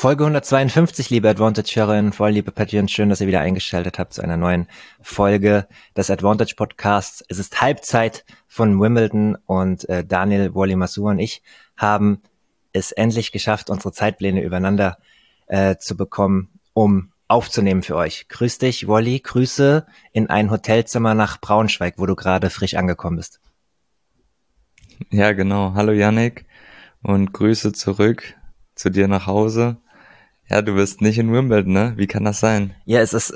Folge 152, liebe Advantage-Hörerinnen, voll liebe Patreons, schön, dass ihr wieder eingeschaltet habt zu einer neuen Folge des Advantage-Podcasts. Es ist Halbzeit von Wimbledon und Daniel, Wally Masur und ich haben es endlich geschafft, unsere Zeitpläne übereinander zu bekommen, um aufzunehmen für euch. Grüß dich, Wally, Grüße in ein Hotelzimmer nach Braunschweig, wo du gerade frisch angekommen bist. Ja, genau. Hallo Yannick und Grüße zurück zu dir nach Hause. Ja, du bist nicht in Wimbledon, ne? Wie kann das sein? Ja, es ist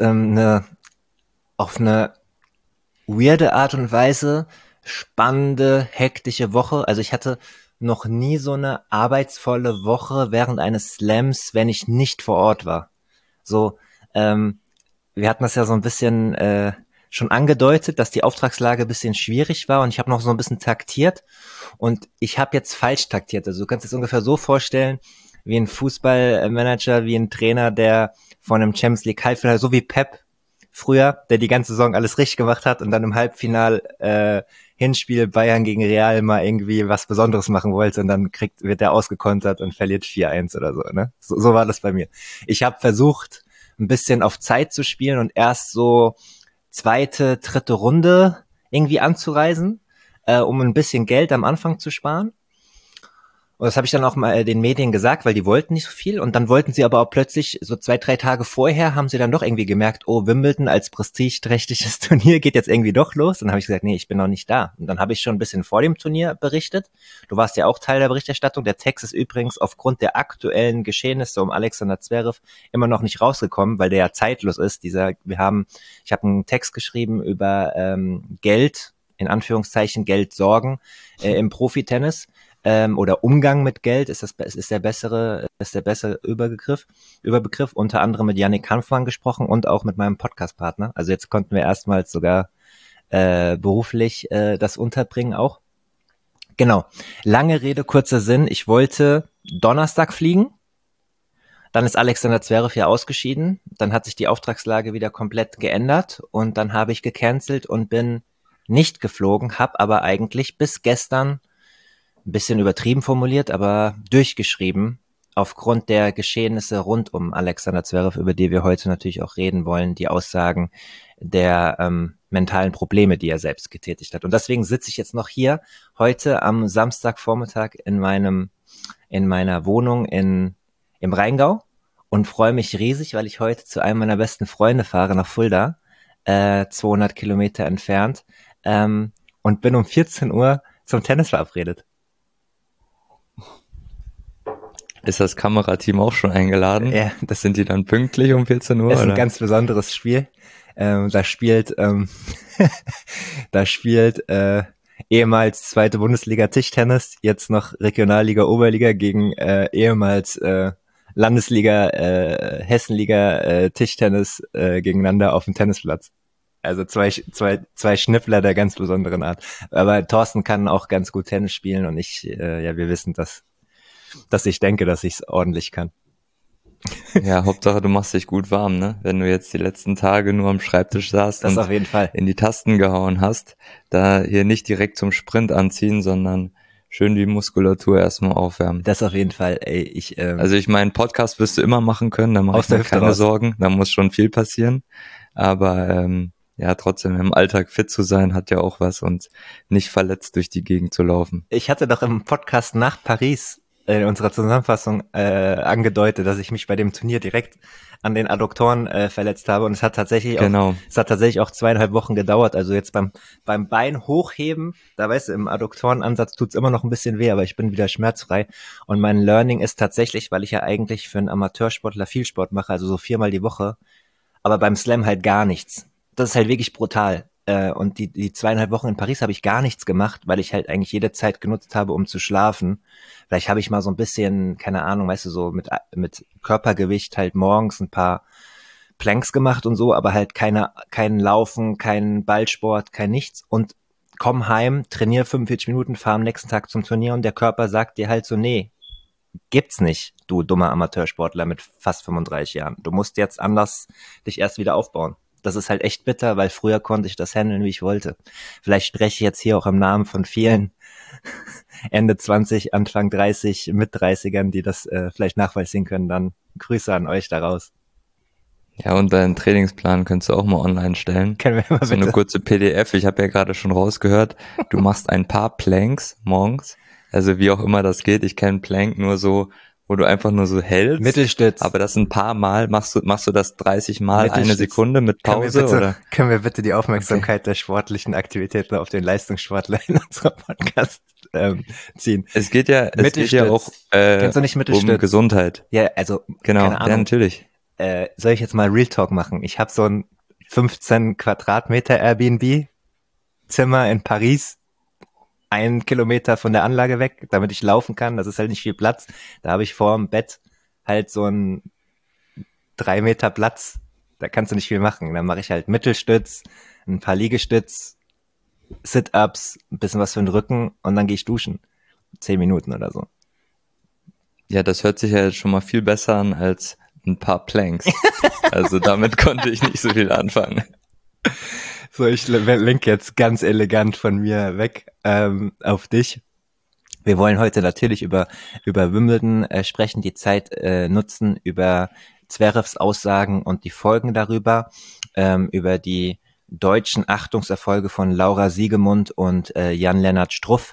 auf eine weirde Art und Weise spannende, hektische Woche. Also ich hatte noch nie so eine arbeitsvolle Woche während eines Slams, wenn ich nicht vor Ort war. So, wir hatten das ja so ein bisschen schon angedeutet, dass die Auftragslage ein bisschen schwierig war und ich habe noch so ein bisschen taktiert und ich habe jetzt falsch taktiert. Also du kannst es ungefähr so vorstellen, wie ein Fußballmanager, wie ein Trainer, der von einem Champions League Halbfinale, so wie Pep früher, der die ganze Saison alles richtig gemacht hat und dann im Halbfinal Hinspiel Bayern gegen Real mal irgendwie was Besonderes machen wollte und dann wird er ausgekontert und verliert 4-1 oder so, ne? So war das bei mir. Ich habe versucht, ein bisschen auf Zeit zu spielen und erst so zweite, dritte Runde irgendwie anzureisen, um ein bisschen Geld am Anfang zu sparen. Und das habe ich dann auch mal den Medien gesagt, weil die wollten nicht so viel. Und dann wollten sie aber auch plötzlich, so 2-3 Tage vorher, haben sie dann doch irgendwie gemerkt, oh, Wimbledon als prestigeträchtiges Turnier geht jetzt irgendwie doch los. Und dann habe ich gesagt, nee, ich bin noch nicht da. Und dann habe ich schon ein bisschen vor dem Turnier berichtet. Du warst ja auch Teil der Berichterstattung. Der Text ist übrigens aufgrund der aktuellen Geschehnisse um Alexander Zverev immer noch nicht rausgekommen, weil der ja zeitlos ist. Ich habe einen Text geschrieben über Geld, in Anführungszeichen Geldsorgen im Profitennis. Oder Umgang mit Geld ist der bessere Überbegriff, unter anderem mit Yannick Hanfmann gesprochen und auch mit meinem Podcast-Partner. Also jetzt konnten wir erstmals sogar beruflich das unterbringen auch. Genau. Lange Rede, kurzer Sinn. Ich wollte Donnerstag fliegen. Dann ist Alexander Zverev ja ausgeschieden. Dann hat sich die Auftragslage wieder komplett geändert und dann habe ich gecancelt und bin nicht geflogen, habe aber eigentlich bis gestern, ein bisschen übertrieben formuliert, aber durchgeschrieben, aufgrund der Geschehnisse rund um Alexander Zverev, über die wir heute natürlich auch reden wollen, die Aussagen der mentalen Probleme, die er selbst getätigt hat. Und deswegen sitze ich jetzt noch hier, heute am Samstagvormittag in meiner Wohnung im Rheingau und freue mich riesig, weil ich heute zu einem meiner besten Freunde fahre, nach Fulda, 200 Kilometer entfernt, und bin um 14 Uhr zum Tennis verabredet. Ist das Kamerateam auch schon eingeladen? Ja, Sind die dann pünktlich um 14 Uhr? Das ist ein oder? ganz besonderes Spiel. Da spielt ehemals zweite Bundesliga Tischtennis, jetzt noch Regionalliga Oberliga gegen ehemals Landesliga Hessenliga Tischtennis gegeneinander auf dem Tennisplatz. Also zwei Schnippler der ganz besonderen Art. Aber Thorsten kann auch ganz gut Tennis spielen und wir wissen, dass ich denke, dass ich es ordentlich kann. Ja, Hauptsache du machst dich gut warm, ne? Wenn du jetzt die letzten Tage nur am Schreibtisch saßt Das und auf jeden Fall in die Tasten gehauen hast, da hier nicht direkt zum Sprint anziehen, sondern schön die Muskulatur erstmal aufwärmen. Das auf jeden Fall, ey. Also ich meine, Podcast wirst du immer machen können, da mache ich mir keine Sorgen, da muss schon viel passieren, aber ja, trotzdem im Alltag fit zu sein, hat ja auch was und nicht verletzt durch die Gegend zu laufen. Ich hatte doch im Podcast nach Paris in unserer Zusammenfassung angedeutet, dass ich mich bei dem Turnier direkt an den Adduktoren verletzt habe und es hat tatsächlich auch 2,5 Wochen gedauert. Also jetzt beim Bein hochheben, da weißt du, im Adduktorenansatz tut's immer noch ein bisschen weh, aber ich bin wieder schmerzfrei. Und mein Learning ist tatsächlich, weil ich ja eigentlich für einen Amateursportler viel Sport mache, also so 4-mal die Woche, aber beim Slam halt gar nichts. Das ist halt wirklich brutal. Und die 2,5 Wochen in Paris habe ich gar nichts gemacht, weil ich halt eigentlich jede Zeit genutzt habe, um zu schlafen. Vielleicht habe ich mal so ein bisschen, keine Ahnung, weißt du, so mit Körpergewicht halt morgens ein paar Planks gemacht und so, aber halt kein Laufen, kein Ballsport, kein nichts. Und komm heim, trainiere 45 Minuten, fahr am nächsten Tag zum Turnier und der Körper sagt dir halt so, nee, gibt's nicht, du dummer Amateursportler mit fast 35 Jahren. Du musst jetzt anders dich erst wieder aufbauen. Das ist halt echt bitter, weil früher konnte ich das handeln, wie ich wollte. Vielleicht spreche ich jetzt hier auch im Namen von vielen Ende 20, Anfang 30, mit 30ern, die das vielleicht nachvollziehen können, dann Grüße an euch da raus. Ja, und deinen Trainingsplan könntest du auch mal online stellen. Können wir mal so bitte? Eine kurze PDF. Ich habe ja gerade schon rausgehört, du machst ein paar Planks morgens. Also wie auch immer das geht. Ich kenne Plank nur so, wo du einfach nur so hältst. Mittelstütz. Aber das ein paar Mal, machst du das 30 Mal eine Sekunde mit Pause? Können wir bitte die Aufmerksamkeit der sportlichen Aktivitäten auf den Leistungssportler in unserem Podcast ziehen? Es geht ja auch Kennst du nicht Mittelstütz? Um Gesundheit. Ja, also genau, keine Ahnung. Ja, natürlich. Soll ich jetzt mal Real Talk machen? Ich habe so ein 15 Quadratmeter Airbnb-Zimmer in Paris, 1 Kilometer von der Anlage weg, damit ich laufen kann. Das ist halt nicht viel Platz. Da habe ich vor dem Bett halt so ein 3 Meter Platz. Da kannst du nicht viel machen. Dann mache ich halt Mittelstütz, ein paar Liegestütz, Sit-Ups, ein bisschen was für den Rücken und dann gehe ich duschen. 10 Minuten oder so. Ja, das hört sich ja jetzt schon mal viel besser an als ein paar Planks. Also damit konnte ich nicht so viel anfangen. So, ich lenke jetzt ganz elegant von mir weg auf dich. Wir wollen heute natürlich über Wimbledon sprechen, die Zeit nutzen, über Zverevs Aussagen und die Folgen darüber, über die deutschen Achtungserfolge von Laura Siegemund und Jan-Lennart Struff.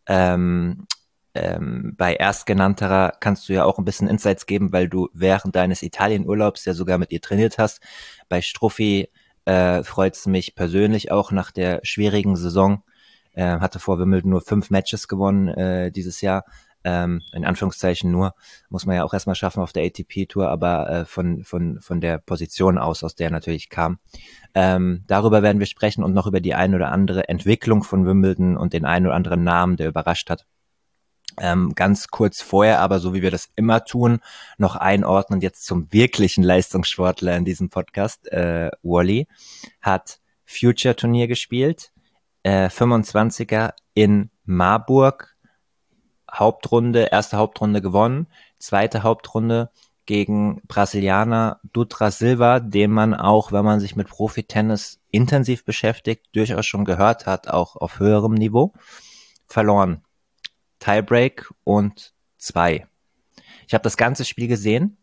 Bei Erstgenannterer kannst du ja auch ein bisschen Insights geben, weil du während deines Italienurlaubs ja sogar mit ihr trainiert hast. Bei Struffi freut es mich persönlich auch nach der schwierigen Saison. Hatte vor Wimbledon nur 5 Matches gewonnen dieses Jahr. In Anführungszeichen nur, muss man ja auch erstmal schaffen auf der ATP-Tour, aber von der Position aus der natürlich kam. Darüber werden wir sprechen und noch über die ein oder andere Entwicklung von Wimbledon und den einen oder anderen Namen, der überrascht hat. Ganz kurz vorher, aber so wie wir das immer tun, noch einordnen jetzt zum wirklichen Leistungssportler in diesem Podcast. Wally hat Future-Turnier gespielt, 25er in Marburg, erste Hauptrunde gewonnen, zweite Hauptrunde gegen Brasilianer Dutra Silva, den man auch, wenn man sich mit Profi-Tennis intensiv beschäftigt, durchaus schon gehört hat, auch auf höherem Niveau, verloren. Tiebreak und 2. Ich habe das ganze Spiel gesehen.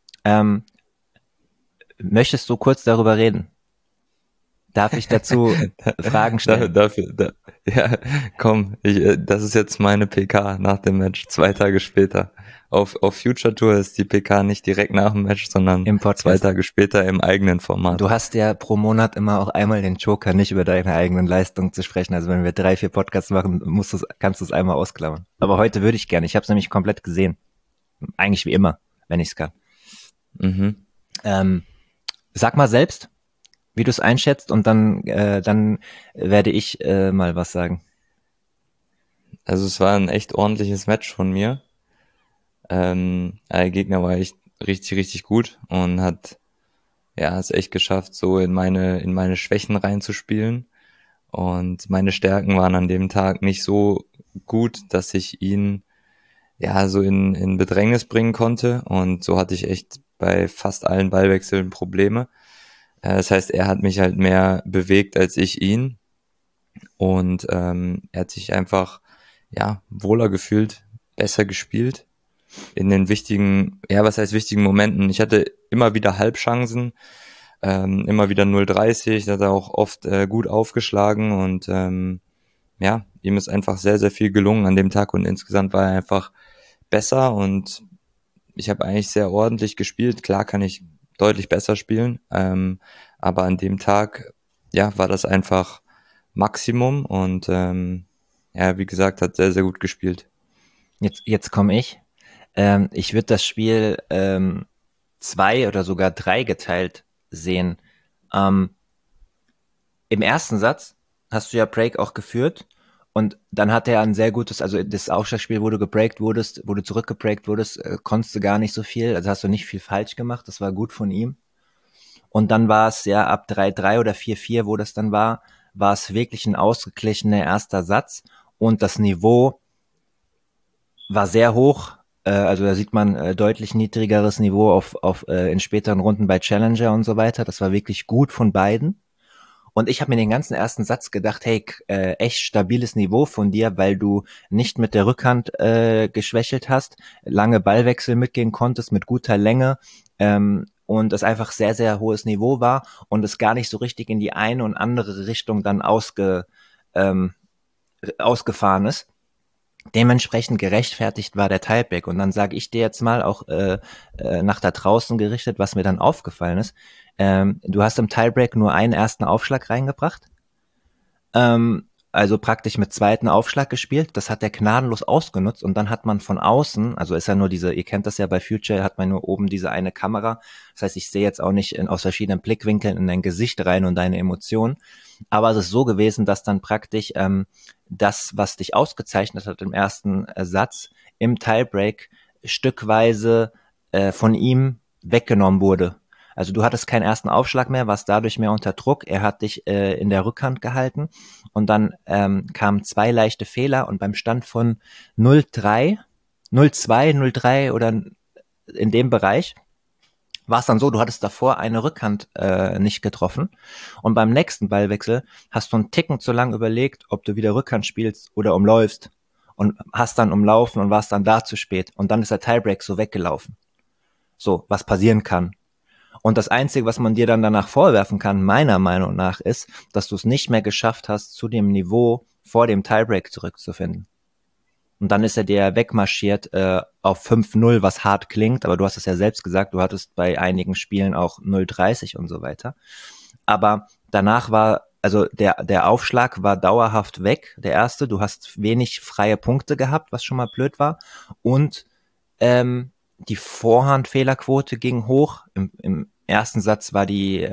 Möchtest du kurz darüber reden? Darf ich dazu Fragen stellen? Ja, komm, das ist jetzt meine PK nach dem Match, 2 Tage später. Auf Future Tour ist die PK nicht direkt nach dem Match, sondern 2 Tage später im eigenen Format. Du hast ja pro Monat immer auch einmal den Joker, nicht über deine eigenen Leistungen zu sprechen. Also wenn wir 3, 4 Podcasts machen, kannst du es einmal ausklammern. Aber heute würde ich gerne. Ich habe es nämlich komplett gesehen. Eigentlich wie immer, wenn ich es kann. Mhm. Sag mal selbst, wie du es einschätzt und dann werde ich mal was sagen. Also es war ein echt ordentliches Match von mir. Der Gegner war echt richtig, richtig gut und hat es echt geschafft, so in meine Schwächen reinzuspielen. Und meine Stärken waren an dem Tag nicht so gut, dass ich ihn so in Bedrängnis bringen konnte. Und so hatte ich echt bei fast allen Ballwechseln Probleme. Das heißt, er hat mich halt mehr bewegt als ich ihn. Und er hat sich einfach wohler gefühlt, besser gespielt. In den wichtigen Momenten. Ich hatte immer wieder Halbchancen, immer wieder 0:30, da hat er auch oft gut aufgeschlagen und ihm ist einfach sehr, sehr viel gelungen an dem Tag und insgesamt war er einfach besser und ich habe eigentlich sehr ordentlich gespielt. Klar kann ich deutlich besser spielen, aber an dem Tag war das einfach Maximum und wie gesagt, hat sehr, sehr gut gespielt. Jetzt komme ich. Ich würde das Spiel 2 oder sogar 3 geteilt sehen. Im ersten Satz hast du ja Break auch geführt und dann hat er ein sehr gutes, also das Aufschlagspiel, wo du zurückgebreakt wurdest, konntest du gar nicht so viel, also hast du nicht viel falsch gemacht, das war gut von ihm. Und dann war es ab 3-3 oder 4-4, wo das dann war es wirklich ein ausgeglichener erster Satz und das Niveau war sehr hoch. Also da sieht man deutlich niedrigeres Niveau in späteren Runden bei Challenger und so weiter. Das war wirklich gut von beiden. Und ich habe mir den ganzen ersten Satz gedacht, hey, echt stabiles Niveau von dir, weil du nicht mit der Rückhand geschwächelt hast, lange Ballwechsel mitgehen konntest mit guter Länge und es einfach sehr, sehr hohes Niveau war und es gar nicht so richtig in die eine und andere Richtung dann ausgefahren ist. Dementsprechend gerechtfertigt war der Tiebreak. Und dann sage ich dir jetzt mal auch nach da draußen gerichtet, was mir dann aufgefallen ist. Du hast im Tiebreak nur einen ersten Aufschlag reingebracht. Also praktisch mit zweiten Aufschlag gespielt. Das hat der gnadenlos ausgenutzt und dann hat man von außen, also ist ja nur diese, ihr kennt das ja bei Future, hat man nur oben diese eine Kamera. Das heißt, ich sehe jetzt auch nicht aus verschiedenen Blickwinkeln in dein Gesicht rein und deine Emotionen. Aber es ist so gewesen, dass dann praktisch das, was dich ausgezeichnet hat im ersten Satz, im Tiebreak stückweise von ihm weggenommen wurde. Also du hattest keinen ersten Aufschlag mehr, warst dadurch mehr unter Druck. Er hat dich in der Rückhand gehalten und dann kamen 2 leichte Fehler und beim Stand von 0-3, 0-2, 0-3 oder in dem Bereich war es dann so, du hattest davor eine Rückhand nicht getroffen und beim nächsten Ballwechsel hast du einen Ticken zu lang überlegt, ob du wieder Rückhand spielst oder umläufst und hast dann umlaufen und warst dann da zu spät und dann ist der Tiebreak so weggelaufen. So, was passieren kann. Und das Einzige, was man dir dann danach vorwerfen kann, meiner Meinung nach, ist, dass du es nicht mehr geschafft hast, zu dem Niveau vor dem Tiebreak zurückzufinden. Und dann ist er dir wegmarschiert auf 5-0, was hart klingt, aber du hast es ja selbst gesagt, du hattest bei einigen Spielen auch 0-30 und so weiter. Aber danach war, also der Aufschlag war dauerhaft weg, der erste. Du hast wenig freie Punkte gehabt, was schon mal blöd war. Und die Vorhandfehlerquote ging hoch. Im ersten Satz war die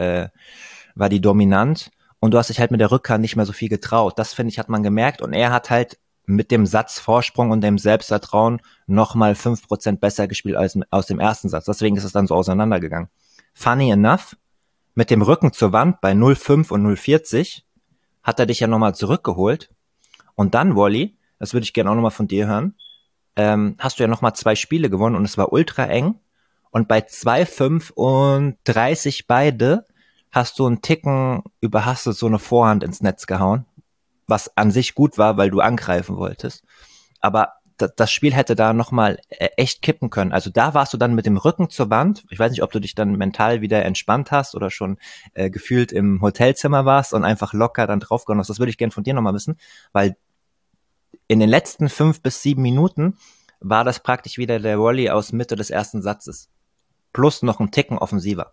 dominant und du hast dich halt mit der Rückhand nicht mehr so viel getraut. Das, finde ich, hat man gemerkt und er hat halt mit dem Satz Vorsprung und dem Selbstvertrauen nochmal 5% besser gespielt als aus dem ersten Satz. Deswegen ist es dann so auseinandergegangen. Funny enough, mit dem Rücken zur Wand bei 0,5 und 0,40 hat er dich ja nochmal zurückgeholt und dann, Wally, das würde ich gerne auch nochmal von dir hören, hast du ja nochmal 2 Spiele gewonnen und es war ultra eng. Und bei 2,5 und 30 beide hast du einen Ticken überhastet so eine Vorhand ins Netz gehauen, was an sich gut war, weil du angreifen wolltest. Aber das Spiel hätte da nochmal echt kippen können. Also da warst du dann mit dem Rücken zur Wand. Ich weiß nicht, ob du dich dann mental wieder entspannt hast oder schon gefühlt im Hotelzimmer warst und einfach locker dann draufgehauen hast. Das würde ich gerne von dir nochmal wissen, weil in den letzten 5 bis 7 Minuten war das praktisch wieder der Volley aus Mitte des ersten Satzes. Plus noch ein Ticken offensiver.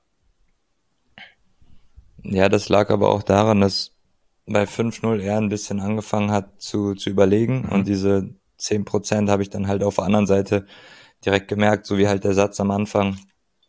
Ja, das lag aber auch daran, dass bei 5-0 er ein bisschen angefangen hat zu überlegen und diese 10% habe ich dann halt auf der anderen Seite direkt gemerkt, so wie halt der Satz am Anfang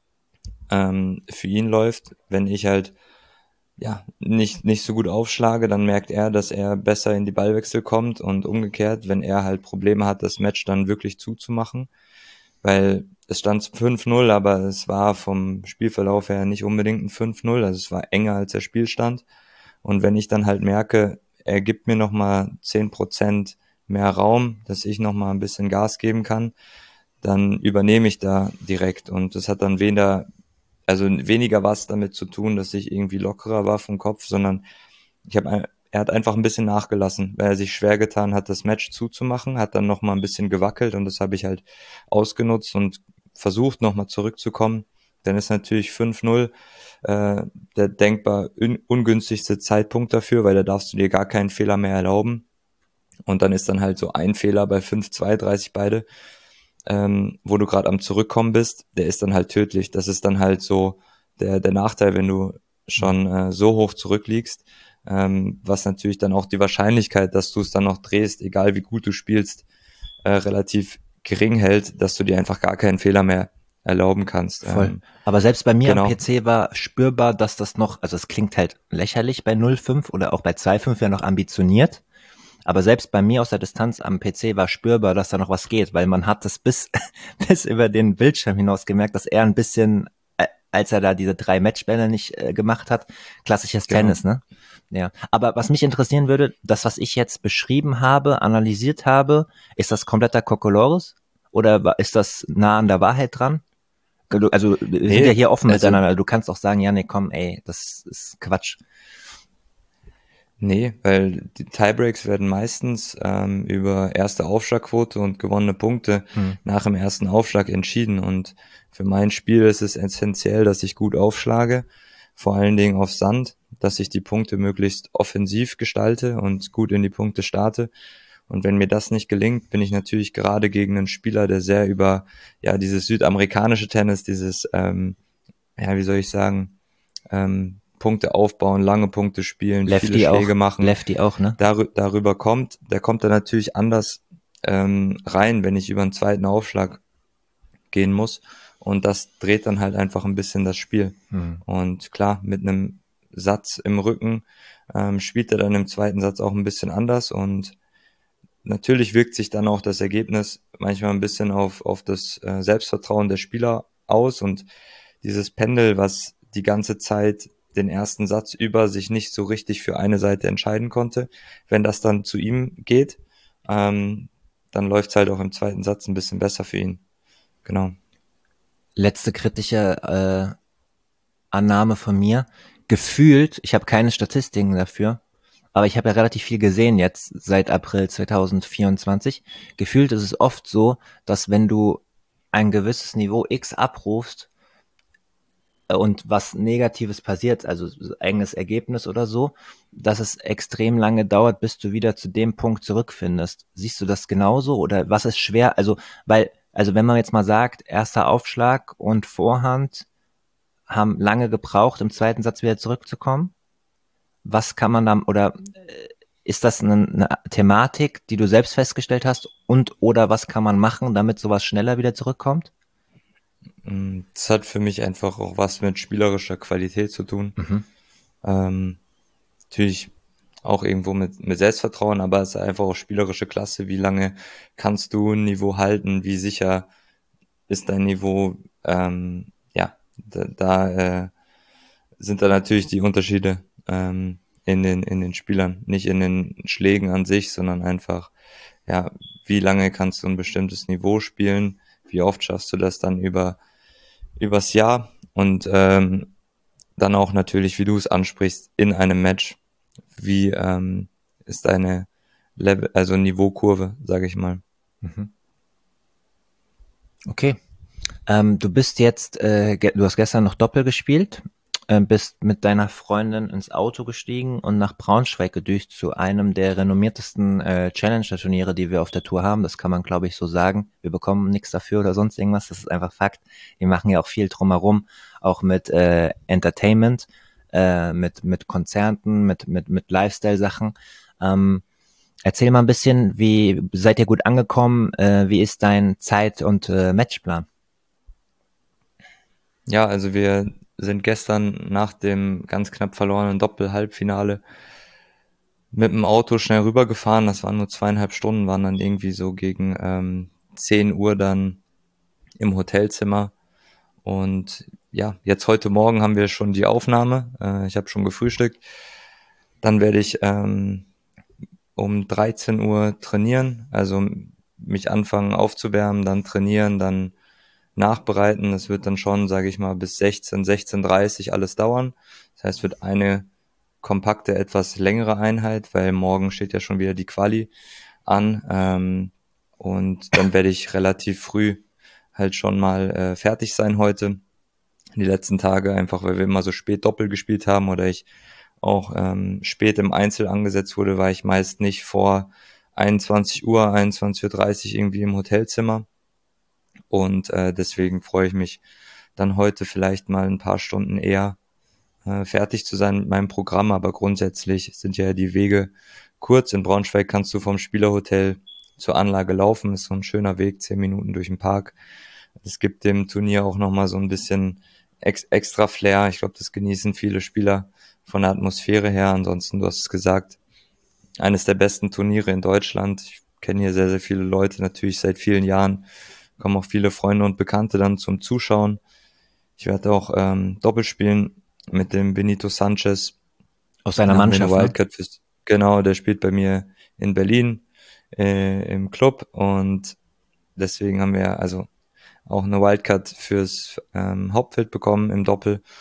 für ihn läuft. Wenn ich halt ja nicht so gut aufschlage, dann merkt er, dass er besser in die Ballwechsel kommt und umgekehrt, wenn er halt Probleme hat, das Match dann wirklich zuzumachen, weil es stand 5-0, aber es war vom Spielverlauf her nicht unbedingt ein 5-0, also es war enger als der Spielstand. Und wenn ich dann halt merke, er gibt mir nochmal 10% mehr Raum, dass ich nochmal ein bisschen Gas geben kann, dann übernehme ich da direkt. Und das hat dann weniger was damit zu tun, dass ich irgendwie lockerer war vom Kopf, sondern er hat einfach ein bisschen nachgelassen, weil er sich schwer getan hat, das Match zuzumachen, hat dann nochmal ein bisschen gewackelt und das habe ich halt ausgenutzt und versucht nochmal zurückzukommen. Dann ist natürlich 5-0 der denkbar ungünstigste Zeitpunkt dafür, weil da darfst du dir gar keinen Fehler mehr erlauben. Und dann ist dann halt so ein Fehler bei 5-2, 30 beide, wo du gerade am Zurückkommen bist, der ist dann halt tödlich. Das ist dann halt so der Nachteil, wenn du schon so hoch zurückliegst, was natürlich dann auch die Wahrscheinlichkeit, dass du es dann noch drehst, egal wie gut du spielst, relativ gering hält, dass du dir einfach gar keinen Fehler mehr erlauben kannst. Voll. Aber selbst bei mir genau. am PC war spürbar, dass das noch, also es klingt halt lächerlich bei 0,5 oder auch bei 2,5 ja noch ambitioniert. Aber selbst bei mir aus der Distanz am PC war spürbar, dass da noch was geht, weil man hat es bis über den Bildschirm hinaus gemerkt, dass er ein bisschen, als er da diese 3 Matchbälle nicht gemacht hat, klassisches Tennis, ne? Ja. Aber was mich interessieren würde, das, was ich jetzt beschrieben habe, analysiert habe, ist das kompletter Kokolores? Oder ist das nah an der Wahrheit dran? Also wir sind ja hier offen miteinander. Du kannst auch sagen, ja, nee, komm, ey, das ist Quatsch. Nee, weil die Tiebreaks werden meistens über erste Aufschlagquote und gewonnene Punkte nach dem ersten Aufschlag entschieden. Und für mein Spiel ist es essentiell, dass ich gut aufschlage, vor allen Dingen auf Sand, dass ich die Punkte möglichst offensiv gestalte und gut in die Punkte starte. Und wenn mir das nicht gelingt, bin ich natürlich gerade gegen einen Spieler, der sehr über ja dieses südamerikanische Tennis, dieses ja wie soll ich sagen, Punkte aufbauen, lange Punkte spielen, viele Schläge machen, Lefty auch, ne? darüber kommt, der kommt dann natürlich anders rein, wenn ich über einen zweiten Aufschlag gehen muss. Und das dreht dann halt einfach ein bisschen das Spiel. Und klar, mit einem Satz im Rücken spielt er dann im zweiten Satz auch ein bisschen anders. Und natürlich wirkt sich dann auch das Ergebnis manchmal ein bisschen auf das Selbstvertrauen der Spieler aus. Und dieses Pendel, was die ganze Zeit den ersten Satz über sich nicht so richtig für eine Seite entscheiden konnte, wenn das dann zu ihm geht, dann läuft es halt auch im zweiten Satz ein bisschen besser für ihn. Genau. Letzte kritische Annahme von mir. Gefühlt, ich habe keine Statistiken dafür, aber ich habe ja relativ viel gesehen jetzt seit April 2024. Gefühlt ist es oft so, dass wenn du ein gewisses Niveau X abrufst und was Negatives passiert, also eigenes Ergebnis oder so, dass es extrem lange dauert, bis du wieder zu dem Punkt zurückfindest. Siehst du das genauso oder was ist schwer? Also wenn man jetzt mal sagt, erster Aufschlag und Vorhand haben lange gebraucht, im zweiten Satz wieder zurückzukommen. Was kann man da, oder ist das eine Thematik, die du selbst festgestellt hast und oder was kann man machen, damit sowas schneller wieder zurückkommt? Das hat für mich einfach auch was mit spielerischer Qualität zu tun. Natürlich auch irgendwo mit Selbstvertrauen, aber es ist einfach auch spielerische Klasse. Wie lange kannst du ein Niveau halten? Wie sicher ist dein Niveau? Ja, da sind da natürlich die Unterschiede in den Spielern. Nicht in den Schlägen an sich, sondern einfach, ja, wie lange kannst du ein bestimmtes Niveau spielen? Wie oft schaffst du das dann übers Jahr? Und dann auch natürlich, wie du es ansprichst, in einem Match. Wie ist deine Level, also Niveaukurve, sage ich mal. Okay. Du bist jetzt, du hast gestern noch Doppel gespielt, bist mit deiner Freundin ins Auto gestiegen und nach Braunschweig gedüst zu einem der renommiertesten Challenger-Turniere, die wir auf der Tour haben. Das kann man, glaube ich, so sagen. Wir bekommen nichts dafür oder sonst irgendwas. Das ist einfach Fakt. Die machen ja auch viel drumherum, auch mit Entertainment, mit Konzerten, mit Lifestyle-Sachen. Erzähl mal ein bisschen, wie seid ihr gut angekommen? Wie ist dein Zeit- und Matchplan? Ja, also wir sind gestern nach dem ganz knapp verlorenen Doppel-Halbfinale mit dem Auto schnell rübergefahren. Das waren nur 2,5 Stunden, waren dann irgendwie so gegen 10 Uhr dann im Hotelzimmer. Und ja, jetzt heute Morgen haben wir schon die Aufnahme. Ich habe schon gefrühstückt. Dann werde ich um 13 Uhr trainieren, also mich anfangen aufzuwärmen, dann trainieren, dann nachbereiten. Das wird dann schon, sage ich mal, bis 16:30 alles dauern. Das heißt, wird eine kompakte, etwas längere Einheit, weil morgen steht ja schon wieder die Quali an. Und dann werde ich relativ früh halt schon mal fertig sein heute. Die letzten Tage, einfach weil wir immer so spät Doppel gespielt haben oder ich auch spät im Einzel angesetzt wurde, war ich meist nicht vor 21 Uhr, 21:30 Uhr irgendwie im Hotelzimmer. Und deswegen freue ich mich dann heute vielleicht mal ein paar Stunden eher fertig zu sein mit meinem Programm. Aber grundsätzlich sind ja die Wege kurz. In Braunschweig kannst du vom Spielerhotel zur Anlage laufen. Ist so ein schöner Weg, 10 Minuten durch den Park. Es gibt dem Turnier auch nochmal so ein bisschen extra Flair. Ich glaube, das genießen viele Spieler von der Atmosphäre her. Ansonsten, du hast es gesagt, eines der besten Turniere in Deutschland. Ich kenne hier sehr, sehr viele Leute, natürlich seit vielen Jahren. Kommen auch viele Freunde und Bekannte dann zum Zuschauen. Ich werde auch Doppel spielen mit dem Benito Sanchez. Aus seiner Da haben wir eine Mannschaft, ne? Wildcard fürs, genau, der spielt bei mir in Berlin im Club und deswegen haben wir also auch eine Wildcard fürs Hauptfeld bekommen im Doppel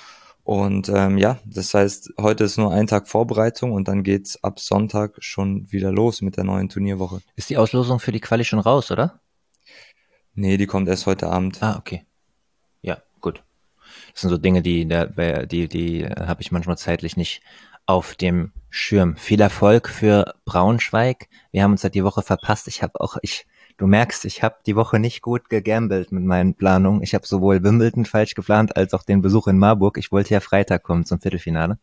Und ja, das heißt, heute ist nur ein Tag Vorbereitung und dann geht's ab Sonntag schon wieder los mit der neuen Turnierwoche. Ist die Auslosung für die Quali schon raus, oder? Nee, die kommt erst heute Abend. Ah, okay. Ja, gut. Das sind so Dinge, die habe ich manchmal zeitlich nicht auf dem Schirm. Viel Erfolg für Braunschweig. Wir haben uns halt die Woche verpasst. Du merkst, ich habe die Woche nicht gut gegambelt mit meinen Planungen. Ich habe sowohl Wimbledon falsch geplant als auch den Besuch in Marburg. Ich wollte ja Freitag kommen zum Viertelfinale.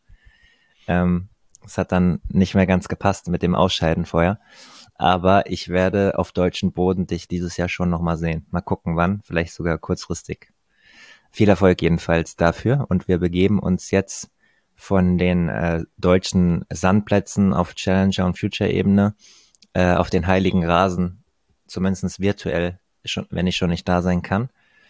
Es hat dann nicht mehr ganz gepasst mit dem Ausscheiden vorher. Aber ich werde auf deutschen Boden dich dieses Jahr schon nochmal sehen. Mal gucken wann, vielleicht sogar kurzfristig. Viel Erfolg jedenfalls dafür und wir begeben uns jetzt von den deutschen Sandplätzen auf Challenger- und Future-Ebene auf den heiligen Rasen, zumindest virtuell, schon, wenn ich schon nicht da sein kann,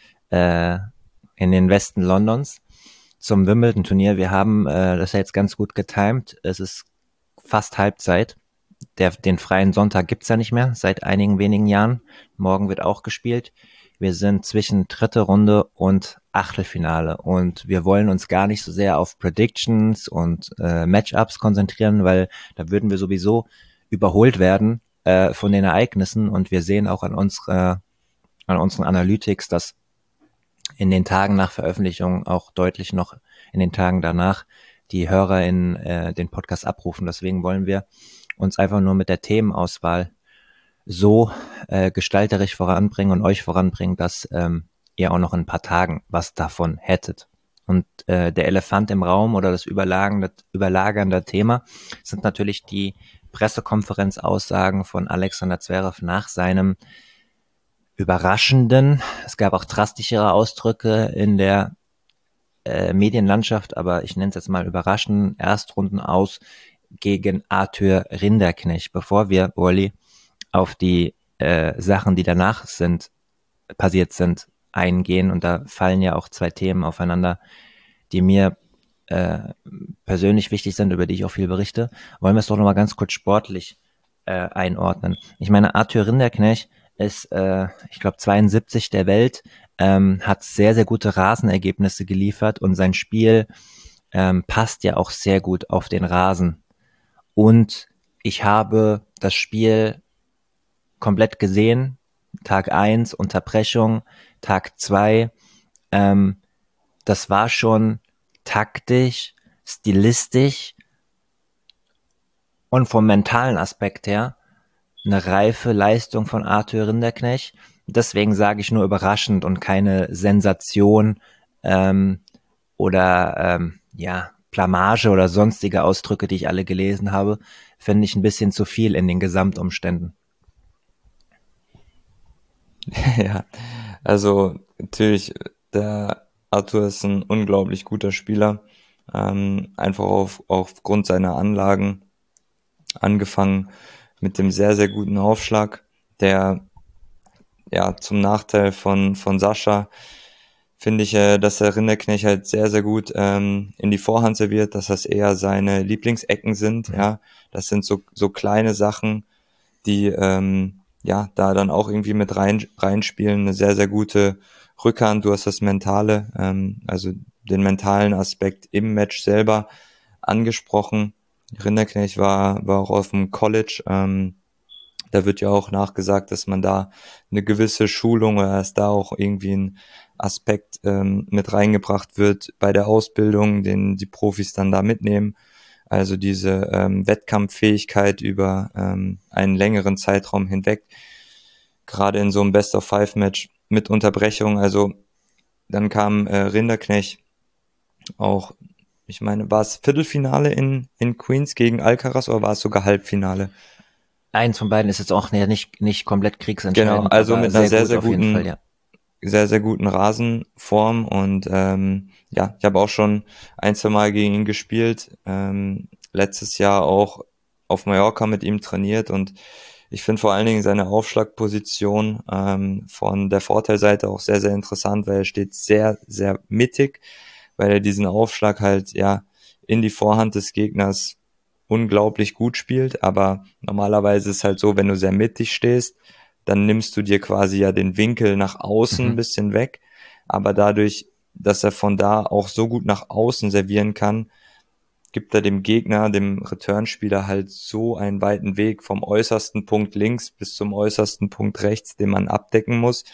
in den Westen Londons zum Wimbledon-Turnier. Wir haben das jetzt ganz gut getimt. Es ist fast Halbzeit. Den freien Sonntag gibt's ja nicht mehr, seit einigen wenigen Jahren. Morgen wird auch gespielt. Wir sind zwischen dritte Runde und Achtelfinale und wir wollen uns gar nicht so sehr auf Predictions und Matchups konzentrieren, weil da würden wir sowieso überholt werden von den Ereignissen und wir sehen auch an unseren Analytics, dass in den Tagen nach Veröffentlichung auch deutlich noch in den Tagen danach die Hörer in den Podcast abrufen. Deswegen wollen wir uns einfach nur mit der Themenauswahl so gestalterisch voranbringen und euch voranbringen, dass ihr auch noch in ein paar Tagen was davon hättet. Und der Elefant im Raum oder das überlagernde Thema sind natürlich die Pressekonferenzaussagen von Alexander Zverev nach seinem überraschenden, es gab auch drastischere Ausdrücke in der Medienlandschaft, aber ich nenne es jetzt mal überraschenden Erstrunden aus gegen Arthur Rinderknecht. Bevor wir, Wally, auf die Sachen, die danach passiert sind, eingehen, und da fallen ja auch zwei Themen aufeinander, die mir persönlich wichtig sind, über die ich auch viel berichte, wollen wir es doch nochmal ganz kurz sportlich einordnen. Ich meine, Arthur Rinderknecht ist, ich glaube, 72 der Welt, hat sehr, sehr gute Rasenergebnisse geliefert und sein Spiel passt ja auch sehr gut auf den Rasen. Und ich habe das Spiel komplett gesehen, Tag 1, Unterbrechung, Tag 2, das war schon taktisch, stilistisch und vom mentalen Aspekt her eine reife Leistung von Arthur Rinderknecht. Deswegen sage ich nur überraschend und keine Sensation oder Blamage oder sonstige Ausdrücke, die ich alle gelesen habe, finde ich ein bisschen zu viel in den Gesamtumständen. Ja, also natürlich, der Arthur ist ein unglaublich guter Spieler, einfach aufgrund seiner Anlagen, angefangen mit dem sehr, sehr guten Aufschlag, der ja zum Nachteil von Sascha, finde ich, dass der Rinderknecht halt sehr, sehr gut in die Vorhand serviert, dass das eher seine Lieblingsecken sind, ja, das sind so kleine Sachen, die ja, da dann auch irgendwie mit reinspielen, eine sehr, sehr gute Rückhand, du hast das Mentale, also den mentalen Aspekt im Match selber angesprochen. Rinderknecht war auch auf dem College, da wird ja auch nachgesagt, dass man da eine gewisse Schulung oder dass da auch irgendwie ein Aspekt mit reingebracht wird bei der Ausbildung, den die Profis dann da mitnehmen. Also diese Wettkampffähigkeit über einen längeren Zeitraum hinweg, gerade in so einem Best-of-5-Match mit Unterbrechung. Also dann kam Rinderknecht auch, ich meine, war es Viertelfinale in Queens gegen Alcaraz oder war es sogar Halbfinale? Eins von beiden ist jetzt auch nicht komplett kriegsentscheidend. Genau, also mit einer sehr, sehr guten, Fall, ja. sehr, sehr guten Rasenform und ja, ich habe auch schon ein, zwei Mal gegen ihn gespielt, letztes Jahr auch auf Mallorca mit ihm trainiert und ich finde vor allen Dingen seine Aufschlagposition von der Vorteilseite auch sehr, sehr interessant, weil er steht sehr, sehr mittig, weil er diesen Aufschlag halt ja in die Vorhand des Gegners unglaublich gut spielt, aber normalerweise ist halt so, wenn du sehr mittig stehst, dann nimmst du dir quasi ja den Winkel nach außen ein bisschen weg, aber dadurch dass er von da auch so gut nach außen servieren kann, gibt er dem Gegner, dem Returnspieler halt so einen weiten Weg vom äußersten Punkt links bis zum äußersten Punkt rechts, den man abdecken muss.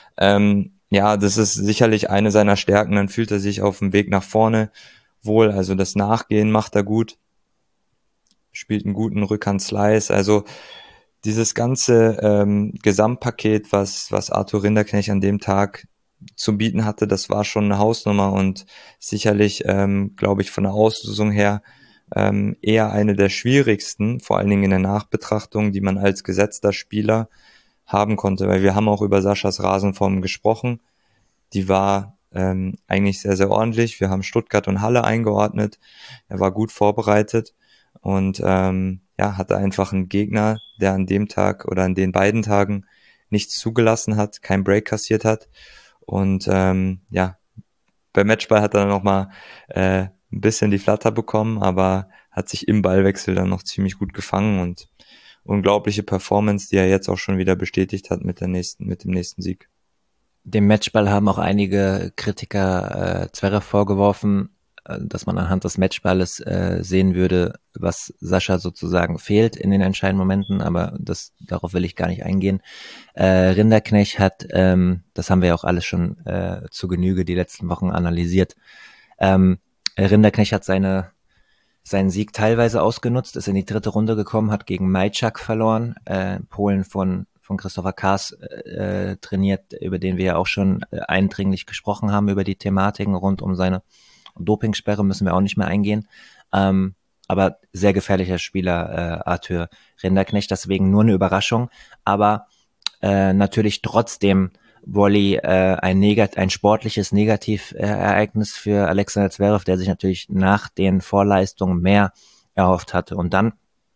Ja, das ist sicherlich eine seiner Stärken. Dann fühlt er sich auf dem Weg nach vorne wohl. Also das Nachgehen macht er gut. Spielt einen guten Rückhand-Slice. Also dieses ganze Gesamtpaket, was Arthur Rinderknecht an dem Tag zu bieten hatte, das war schon eine Hausnummer und sicherlich, glaube ich, von der Auslosung her eher eine der schwierigsten, vor allen Dingen in der Nachbetrachtung, die man als gesetzter Spieler haben konnte, weil wir haben auch über Saschas Rasenform gesprochen. Die war eigentlich sehr, sehr ordentlich. Wir haben Stuttgart und Halle eingeordnet. Er war gut vorbereitet und hatte einfach einen Gegner, der an dem Tag oder an den beiden Tagen nichts zugelassen hat, kein Break kassiert hat. Und beim Matchball hat er dann nochmal ein bisschen die Flatter bekommen, aber hat sich im Ballwechsel dann noch ziemlich gut gefangen und unglaubliche Performance, die er jetzt auch schon wieder bestätigt hat mit dem nächsten Sieg. Dem Matchball haben auch einige Kritiker Zverev vorgeworfen, dass man anhand des Matchballes sehen würde, was Sascha sozusagen fehlt in den entscheidenden Momenten, aber darauf will ich gar nicht eingehen. Rinderknecht hat, das haben wir ja auch alles schon zu Genüge die letzten Wochen analysiert, Rinderknecht hat seinen Sieg teilweise ausgenutzt, ist in die dritte Runde gekommen, hat gegen Majczak verloren, Polen von Christopher Kaas trainiert, über den wir ja auch schon eindringlich gesprochen haben, über die Thematiken rund um seine Dopingsperre, müssen wir auch nicht mehr eingehen. Aber sehr gefährlicher Spieler, Arthur Rinderknecht, deswegen nur eine Überraschung. Aber natürlich trotzdem, Wally, ein sportliches Negativereignis für Alexander Zverev, der sich natürlich nach den Vorleistungen mehr erhofft hatte. Und dann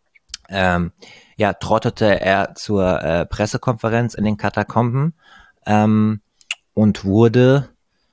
trottete er zur Pressekonferenz in den Katakomben und wurde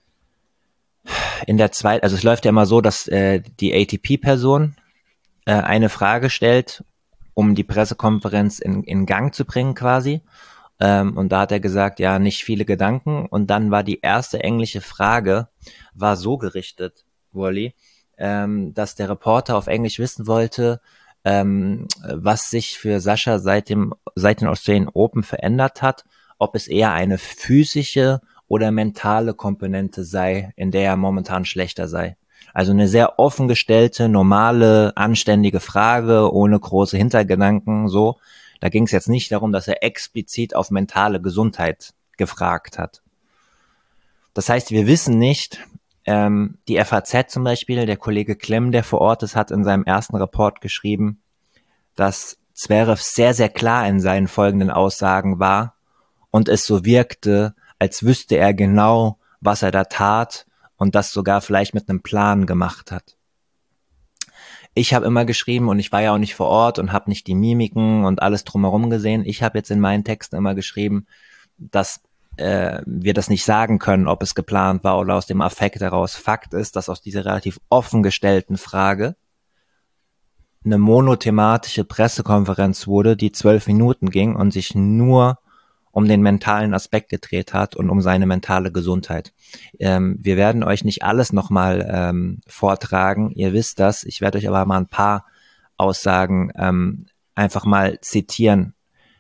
in der zweiten, also es läuft ja immer so, dass die ATP-Person eine Frage stellt, um die Pressekonferenz in Gang zu bringen quasi. Und da hat er gesagt, ja, nicht viele Gedanken. Und dann war die erste englische Frage, war so gerichtet, Wally, dass der Reporter auf Englisch wissen wollte, was sich für Sascha seit den Australian Open verändert hat, ob es eher eine physische oder mentale Komponente sei, in der er momentan schlechter sei. Also eine sehr offen gestellte, normale, anständige Frage, ohne große Hintergedanken, so. Da ging es jetzt nicht darum, dass er explizit auf mentale Gesundheit gefragt hat. Das heißt, wir wissen nicht, die FAZ zum Beispiel, der Kollege Klemm, der vor Ort ist, hat in seinem ersten Report geschrieben, dass Zverev sehr, sehr klar in seinen folgenden Aussagen war und es so wirkte, als wüsste er genau, was er da tat und das sogar vielleicht mit einem Plan gemacht hat. Ich habe immer geschrieben, und ich war ja auch nicht vor Ort und habe nicht die Mimiken und alles drumherum gesehen, ich habe jetzt in meinen Texten immer geschrieben, dass wir das nicht sagen können, ob es geplant war oder aus dem Affekt heraus. Fakt ist, dass aus dieser relativ offen gestellten Frage eine monothematische Pressekonferenz wurde, die 12 Minuten ging und sich nur um den mentalen Aspekt gedreht hat und um seine mentale Gesundheit. Wir werden euch nicht alles nochmal vortragen, ihr wisst das. Ich werde euch aber mal ein paar Aussagen einfach mal zitieren.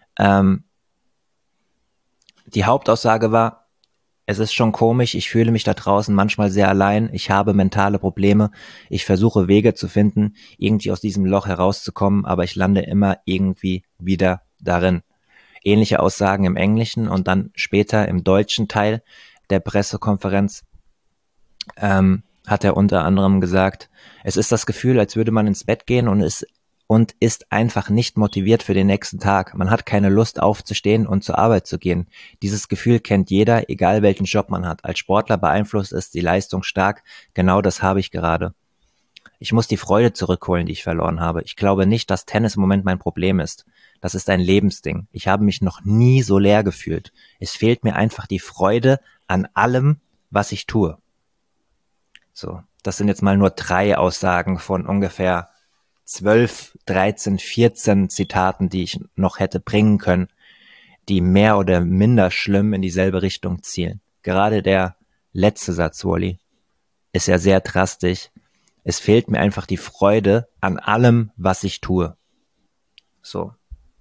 Die Hauptaussage war, es ist schon komisch, ich fühle mich da draußen manchmal sehr allein, ich habe mentale Probleme, ich versuche Wege zu finden, irgendwie aus diesem Loch herauszukommen, aber ich lande immer irgendwie wieder darin. Ähnliche Aussagen im Englischen und dann später im deutschen Teil der Pressekonferenz hat er unter anderem gesagt, es ist das Gefühl, als würde man ins Bett gehen und ist einfach nicht motiviert für den nächsten Tag. Man hat keine Lust aufzustehen und zur Arbeit zu gehen. Dieses Gefühl kennt jeder, egal welchen Job man hat. Als Sportler beeinflusst es die Leistung stark. Genau das habe ich gerade. Ich muss die Freude zurückholen, die ich verloren habe. Ich glaube nicht, dass Tennis im Moment mein Problem ist. Das ist ein Lebensding. Ich habe mich noch nie so leer gefühlt. Es fehlt mir einfach die Freude an allem, was ich tue. So, das sind jetzt mal nur 3 Aussagen von ungefähr 12, 13, 14 Zitaten, die ich noch hätte bringen können, die mehr oder minder schlimm in dieselbe Richtung zielen. Gerade der letzte Satz, Wally, ist ja sehr drastisch. Es fehlt mir einfach die Freude an allem, was ich tue. So.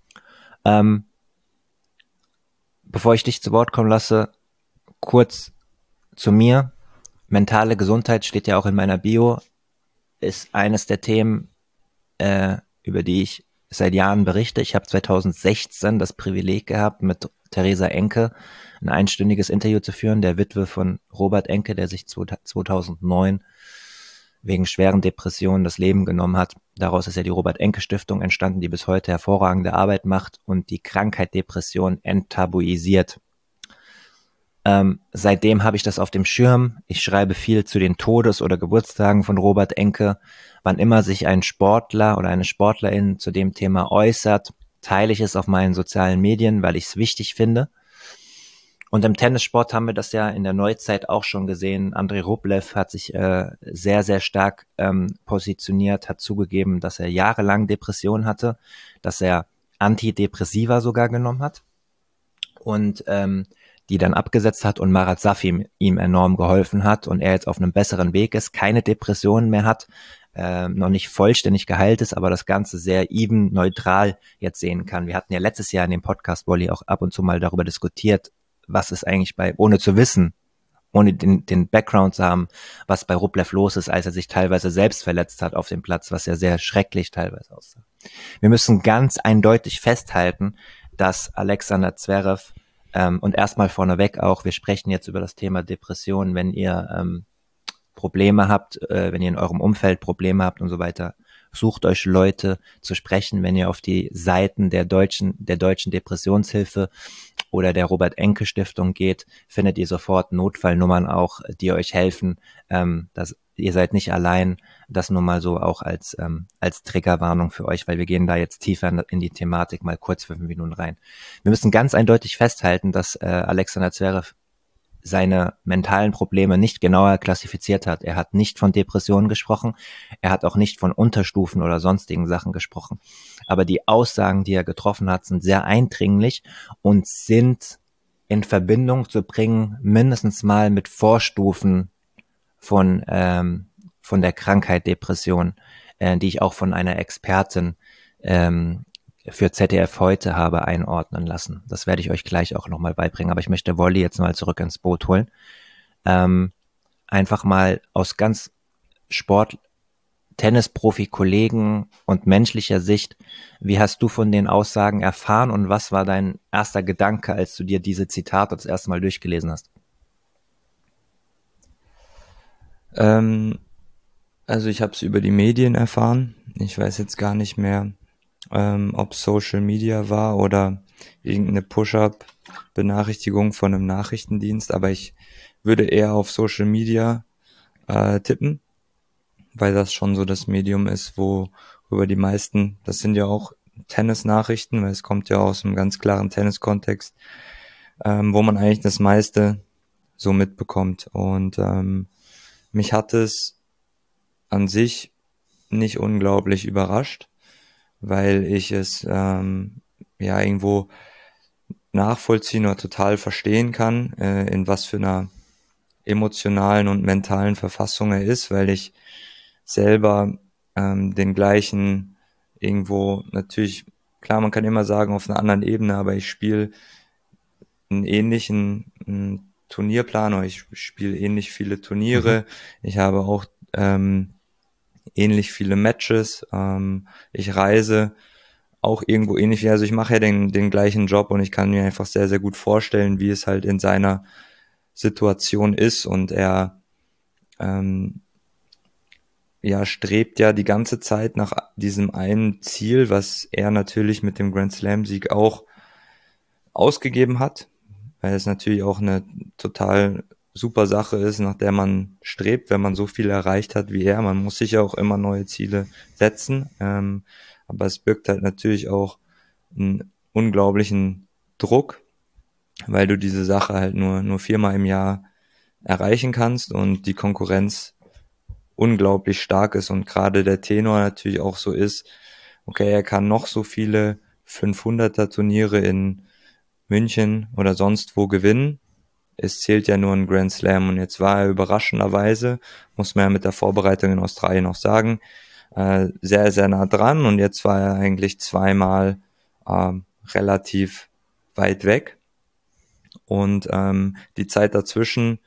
Bevor ich dich zu Wort kommen lasse, kurz zu mir. Mentale Gesundheit steht ja auch in meiner Bio, ist eines der Themen, über die ich seit Jahren berichte. Ich habe 2016 das Privileg gehabt, mit Theresa Enke ein einstündiges Interview zu führen, der Witwe von Robert Enke, der sich 2009 wegen schweren Depressionen das Leben genommen hat. Daraus ist ja die Robert-Enke-Stiftung entstanden, die bis heute hervorragende Arbeit macht und die Krankheit Depression enttabuisiert. Seitdem habe ich das auf dem Schirm. Ich schreibe viel zu den Todes- oder Geburtstagen von Robert Enke. Wann immer sich ein Sportler oder eine Sportlerin zu dem Thema äußert, teile ich es auf meinen sozialen Medien, weil ich es wichtig finde. Und im Tennissport haben wir das ja in der Neuzeit auch schon gesehen. Andrei Rublev hat sich sehr, sehr stark positioniert, hat zugegeben, dass er jahrelang Depressionen hatte, dass er Antidepressiva sogar genommen hat und die dann abgesetzt hat und Marat Safin ihm enorm geholfen hat und er jetzt auf einem besseren Weg ist, keine Depressionen mehr hat, noch nicht vollständig geheilt ist, aber das Ganze sehr even, neutral jetzt sehen kann. Wir hatten ja letztes Jahr in dem Podcast, Wolli, auch ab und zu mal darüber diskutiert, was ist eigentlich ohne zu wissen, ohne den Background zu haben, was bei Rublev los ist, als er sich teilweise selbst verletzt hat auf dem Platz, was ja sehr schrecklich teilweise aussah. Wir müssen ganz eindeutig festhalten, dass Alexander Zverev und erstmal vorneweg auch, wir sprechen jetzt über das Thema Depression, wenn ihr Probleme habt, wenn ihr in eurem Umfeld Probleme habt und so weiter, sucht euch Leute zu sprechen, wenn ihr auf die Seiten der deutschen Depressionshilfe oder der Robert-Enke-Stiftung geht, findet ihr sofort Notfallnummern auch, die euch helfen. Ihr seid nicht allein. Das nur mal so auch als Triggerwarnung für euch, weil wir gehen da jetzt tiefer in die Thematik mal kurz 5 Minuten rein. Wir müssen ganz eindeutig festhalten, dass Alexander Zverev seine mentalen Probleme nicht genauer klassifiziert hat. Er hat nicht von Depressionen gesprochen, er hat auch nicht von Unterstufen oder sonstigen Sachen gesprochen. Aber die Aussagen, die er getroffen hat, sind sehr eindringlich und sind in Verbindung zu bringen, mindestens mal mit Vorstufen von der Krankheit Depression, die ich auch von einer Expertin für ZDF heute habe einordnen lassen. Das werde ich euch gleich auch nochmal beibringen, aber ich möchte Wolli jetzt mal zurück ins Boot holen. Einfach mal aus ganz Tennisprofi-Kollegen und menschlicher Sicht, wie hast du von den Aussagen erfahren und was war dein erster Gedanke, als du dir diese Zitate das erste Mal durchgelesen hast? Also ich habe es über die Medien erfahren. Ich weiß jetzt gar nicht mehr, ob Social Media war oder irgendeine Push-Up-Benachrichtigung von einem Nachrichtendienst, aber ich würde eher auf Social Media tippen, weil das schon so das Medium ist, worüber die meisten, das sind ja auch Tennis-Nachrichten, weil es kommt ja aus einem ganz klaren Tennis-Kontext, wo man eigentlich das meiste so mitbekommt. Und mich hat es an sich nicht unglaublich überrascht, weil ich es irgendwo nachvollziehen oder total verstehen kann, in was für einer emotionalen und mentalen Verfassung er ist, weil ich selber den gleichen irgendwo natürlich, klar, man kann immer sagen auf einer anderen Ebene, aber ich spiele einen ähnlichen Turnierplan oder ich spiele ähnlich viele Turniere. Ich habe auch ähnlich viele Matches. Ich reise auch irgendwo ähnlich. Also ich mache ja den gleichen Job und ich kann mir einfach sehr, sehr gut vorstellen, wie es halt in seiner Situation ist. Und er strebt ja die ganze Zeit nach diesem einen Ziel, was er natürlich mit dem Grand Slam Sieg auch ausgegeben hat, weil es natürlich auch eine total super Sache ist, nach der man strebt, wenn man so viel erreicht hat wie er. Man muss sich ja auch immer neue Ziele setzen, aber es birgt halt natürlich auch einen unglaublichen Druck, weil du diese Sache halt nur 4-mal im Jahr erreichen kannst und die Konkurrenz unglaublich stark ist und gerade der Tenor natürlich auch so ist, okay, er kann noch so viele 500er Turniere in München oder sonst wo gewinnen, es zählt ja nur ein Grand Slam und jetzt war er überraschenderweise, muss man ja mit der Vorbereitung in Australien auch sagen, sehr, sehr nah dran und jetzt war er eigentlich zweimal relativ weit weg und die Zeit dazwischen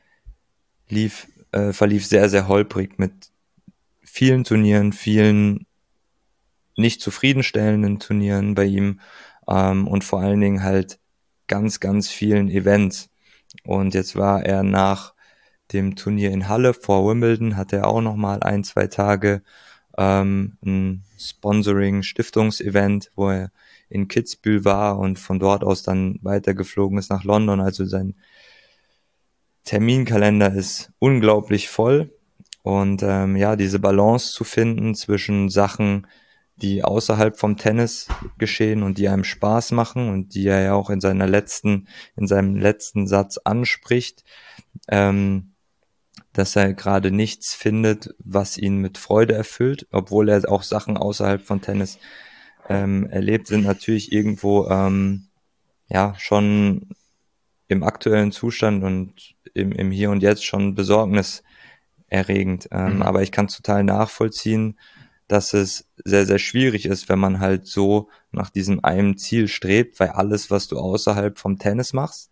verlief sehr, sehr holprig mit vielen Turnieren, vielen nicht zufriedenstellenden Turnieren bei ihm und vor allen Dingen halt ganz, ganz vielen Events. Und jetzt war er nach dem Turnier in Halle vor Wimbledon, hat er auch nochmal 1-2 Tage ein Sponsoring-Stiftungsevent, wo er in Kitzbühel war und von dort aus dann weitergeflogen ist nach London. Also sein Terminkalender ist unglaublich voll. Und diese Balance zu finden zwischen Sachen, die außerhalb vom Tennis geschehen und die einem Spaß machen und die er ja auch in seinem letzten Satz anspricht, dass er gerade nichts findet, was ihn mit Freude erfüllt, obwohl er auch Sachen außerhalb von Tennis erlebt, sind natürlich irgendwo schon im aktuellen Zustand und im Hier und Jetzt schon besorgniserregend. Aber ich kann total nachvollziehen, dass es sehr, sehr schwierig ist, wenn man halt so nach diesem einen Ziel strebt, weil alles, was du außerhalb vom Tennis machst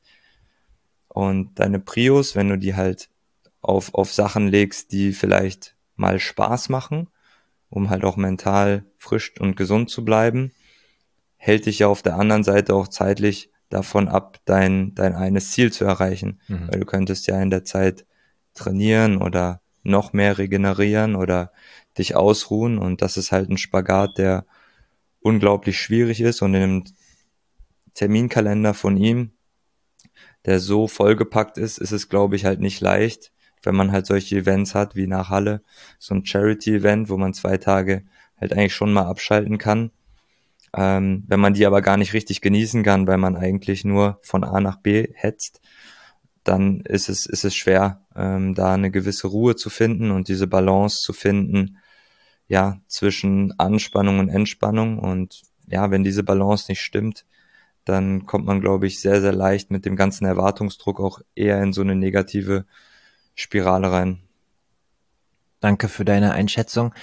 und deine Prios, wenn du die halt auf Sachen legst, die vielleicht mal Spaß machen, um halt auch mental frisch und gesund zu bleiben, hält dich ja auf der anderen Seite auch zeitlich davon ab, dein eines Ziel zu erreichen. Weil du könntest ja in der Zeit trainieren oder noch mehr regenerieren oder dich ausruhen und das ist halt ein Spagat, der unglaublich schwierig ist und in einem Terminkalender von ihm, der so vollgepackt ist, ist es, glaube ich, halt nicht leicht, wenn man halt solche Events hat wie nach Halle, so ein Charity-Event, wo man 2 Tage halt eigentlich schon mal abschalten kann. Wenn man die aber gar nicht richtig genießen kann, weil man eigentlich nur von A nach B hetzt, dann ist es schwer, da eine gewisse Ruhe zu finden und diese Balance zu finden, ja, zwischen Anspannung und Entspannung. Und ja, wenn diese Balance nicht stimmt, dann kommt man, glaube ich, sehr, sehr leicht mit dem ganzen Erwartungsdruck auch eher in so eine negative Spirale rein. Danke für deine Einschätzung.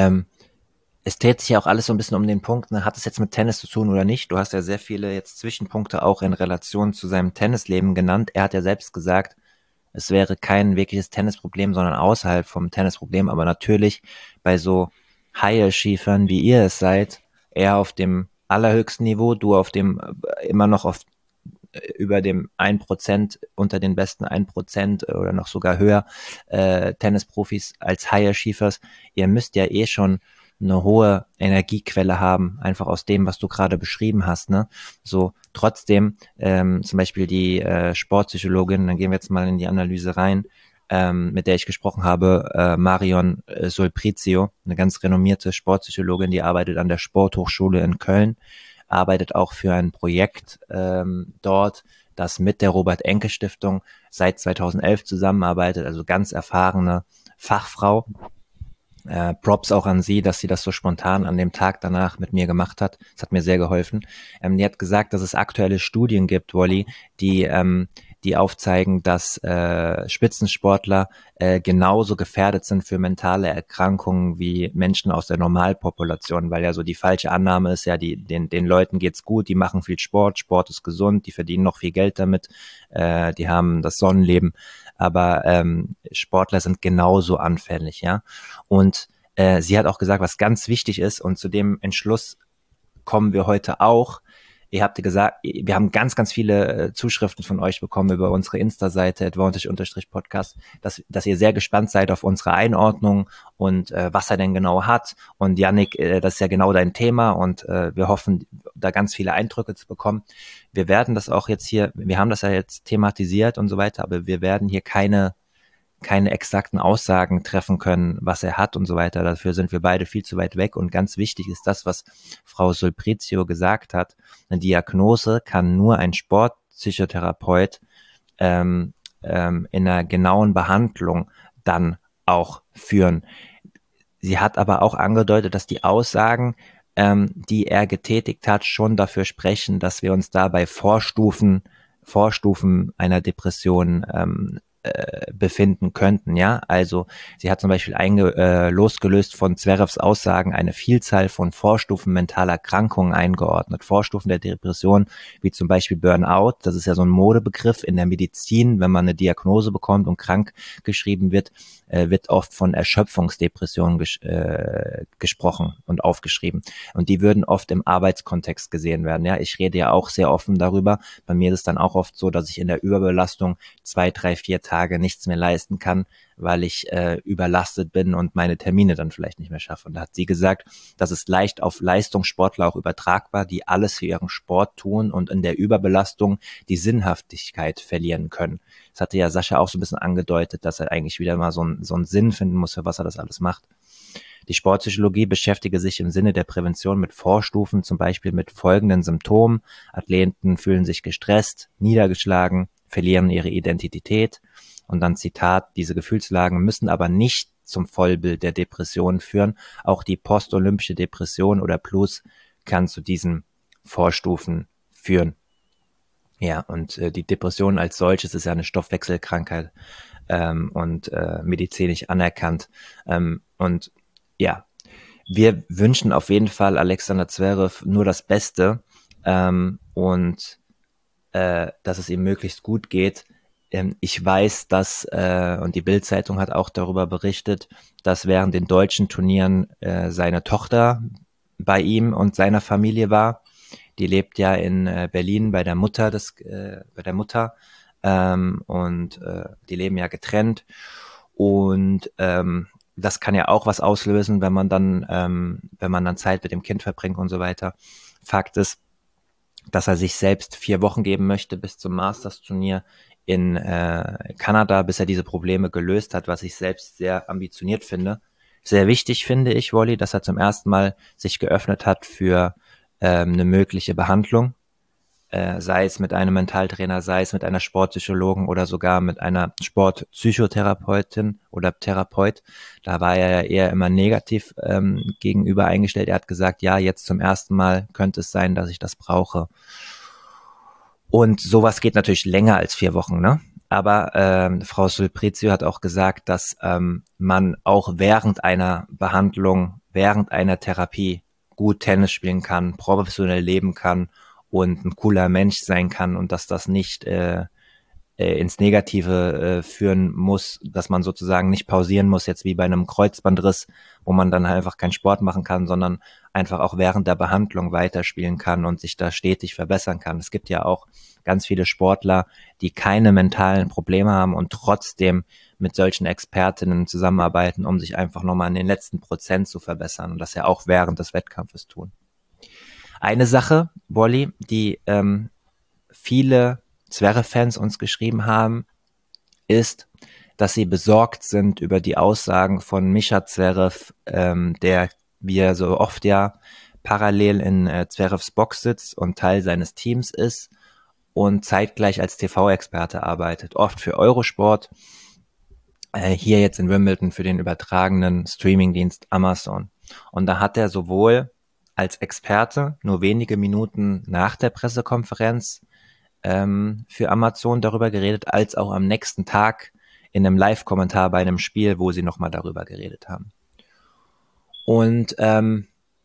Es dreht sich ja auch alles so ein bisschen um den Punkt, ne, hat es jetzt mit Tennis zu tun oder nicht? Du hast ja sehr viele jetzt Zwischenpunkte auch in Relation zu seinem Tennisleben genannt. Er hat ja selbst gesagt, es wäre kein wirkliches Tennisproblem, sondern außerhalb vom Tennisproblem. Aber natürlich bei so High-Achievern, wie ihr es seid, eher auf dem allerhöchsten Niveau, du auf dem immer noch auf über dem 1%, unter den besten 1% oder noch sogar höher Tennisprofis als High Achievers. Ihr müsst ja eh schon eine hohe Energiequelle haben, einfach aus dem, was du gerade beschrieben hast, ne? So, trotzdem, zum Beispiel die Sportpsychologin, dann gehen wir jetzt mal in die Analyse rein, mit der ich gesprochen habe, Marion Sulprizio, eine ganz renommierte Sportpsychologin, die arbeitet an der Sporthochschule in Köln, arbeitet auch für ein Projekt dort, das mit der Robert-Enke-Stiftung seit 2011 zusammenarbeitet, also ganz erfahrene Fachfrau. Props auch an sie, dass sie das so spontan an dem Tag danach mit mir gemacht hat. Das hat mir sehr geholfen. Die hat gesagt, dass es aktuelle Studien gibt, Wally, die aufzeigen, dass Spitzensportler genauso gefährdet sind für mentale Erkrankungen wie Menschen aus der Normalpopulation, weil ja so die falsche Annahme ist, ja, den Leuten geht's gut, die machen viel Sport, Sport ist gesund, die verdienen noch viel Geld damit, die haben das Sonnenleben, aber Sportler sind genauso anfällig, ja. Und sie hat auch gesagt, was ganz wichtig ist, und zu dem Entschluss kommen wir heute auch. Ihr habt gesagt, wir haben ganz, ganz viele Zuschriften von euch bekommen über unsere Insta-Seite advantage_podcast, dass ihr sehr gespannt seid auf unsere Einordnung und was er denn genau hat. Und Yannick, das ist ja genau dein Thema und wir hoffen, da ganz viele Eindrücke zu bekommen. Wir werden das auch jetzt hier, wir haben das ja jetzt thematisiert und so weiter, aber wir werden hier keine exakten Aussagen treffen können, was er hat und so weiter. Dafür sind wir beide viel zu weit weg. Und ganz wichtig ist das, was Frau Sulprizio gesagt hat. Eine Diagnose kann nur ein Sportpsychotherapeut in einer genauen Behandlung dann auch führen. Sie hat aber auch angedeutet, dass die Aussagen, die er getätigt hat, schon dafür sprechen, dass wir uns da bei Vorstufen Vorstufen einer Depression befinden könnten, ja. Also sie hat zum Beispiel losgelöst von Zverevs Aussagen eine Vielzahl von Vorstufen mentaler Erkrankungen eingeordnet. Vorstufen der Depression, wie zum Beispiel Burnout, das ist ja so ein Modebegriff in der Medizin, wenn man eine Diagnose bekommt und krank geschrieben wird, wird oft von Erschöpfungsdepressionen gesprochen und aufgeschrieben. Und die würden oft im Arbeitskontext gesehen werden. Ja, ich rede ja auch sehr offen darüber. Bei mir ist es dann auch oft so, dass ich in der Überbelastung 2, 3, 4 Tage nichts mehr leisten kann, weil ich überlastet bin und meine Termine dann vielleicht nicht mehr schaffe. Und da hat sie gesagt, das ist leicht auf Leistungssportler auch übertragbar, die alles für ihren Sport tun und in der Überbelastung die Sinnhaftigkeit verlieren können. Das hatte ja Sascha auch so ein bisschen angedeutet, dass er eigentlich wieder mal so einen Sinn finden muss, für was er das alles macht. Die Sportpsychologie beschäftige sich im Sinne der Prävention mit Vorstufen, zum Beispiel mit folgenden Symptomen. Athleten fühlen sich gestresst, niedergeschlagen, verlieren ihre Identität. Und dann Zitat, diese Gefühlslagen müssen aber nicht zum Vollbild der Depression führen. Auch die postolympische Depression oder Plus kann zu diesen Vorstufen führen. Ja, und die Depression als solches ist ja eine Stoffwechselkrankheit und medizinisch anerkannt. Und ja, wir wünschen auf jeden Fall Alexander Zverev nur das Beste und dass es ihm möglichst gut geht. Ich weiß, dass, und die Bild-Zeitung hat auch darüber berichtet, dass während den deutschen Turnieren seine Tochter bei ihm und seiner Familie war. Die lebt ja in Berlin bei der Mutter und die leben ja getrennt und das kann ja auch was auslösen, wenn man dann Zeit mit dem Kind verbringt und so weiter. Fakt ist, dass er sich selbst 4 Wochen geben möchte bis zum Masters-Turnier in Kanada, bis er diese Probleme gelöst hat, was ich selbst sehr ambitioniert finde. Sehr wichtig finde ich, Wolli, dass er zum ersten Mal sich geöffnet hat für eine mögliche Behandlung, sei es mit einem Mentaltrainer, sei es mit einer Sportpsychologin oder sogar mit einer Sportpsychotherapeutin oder Therapeut. Da war er ja eher immer negativ gegenüber eingestellt. Er hat gesagt, ja, jetzt zum ersten Mal könnte es sein, dass ich das brauche. Und sowas geht natürlich länger als 4 Wochen, ne? Aber Frau Sulprizio hat auch gesagt, dass man auch während einer Behandlung, während einer Therapie gut Tennis spielen kann, professionell leben kann und ein cooler Mensch sein kann und dass das nicht ins Negative führen muss, dass man sozusagen nicht pausieren muss, jetzt wie bei einem Kreuzbandriss, wo man dann einfach keinen Sport machen kann, sondern einfach auch während der Behandlung weiterspielen kann und sich da stetig verbessern kann. Es gibt ja auch ganz viele Sportler, die keine mentalen Probleme haben und trotzdem mit solchen Expertinnen zusammenarbeiten, um sich einfach nochmal in den letzten Prozent zu verbessern und das ja auch während des Wettkampfes tun. Eine Sache, Wolli, die viele Zverev-Fans uns geschrieben haben, ist, dass sie besorgt sind über die Aussagen von Mischa Zverev, der, wie er so oft ja, parallel in Zverevs Box sitzt und Teil seines Teams ist und zeitgleich als TV-Experte arbeitet, oft für Eurosport, hier jetzt in Wimbledon für den übertragenen Streamingdienst Amazon. Und da hat er sowohl als Experte nur wenige Minuten nach der Pressekonferenz für Amazon darüber geredet, als auch am nächsten Tag in einem Live-Kommentar bei einem Spiel, wo sie nochmal darüber geredet haben. Und er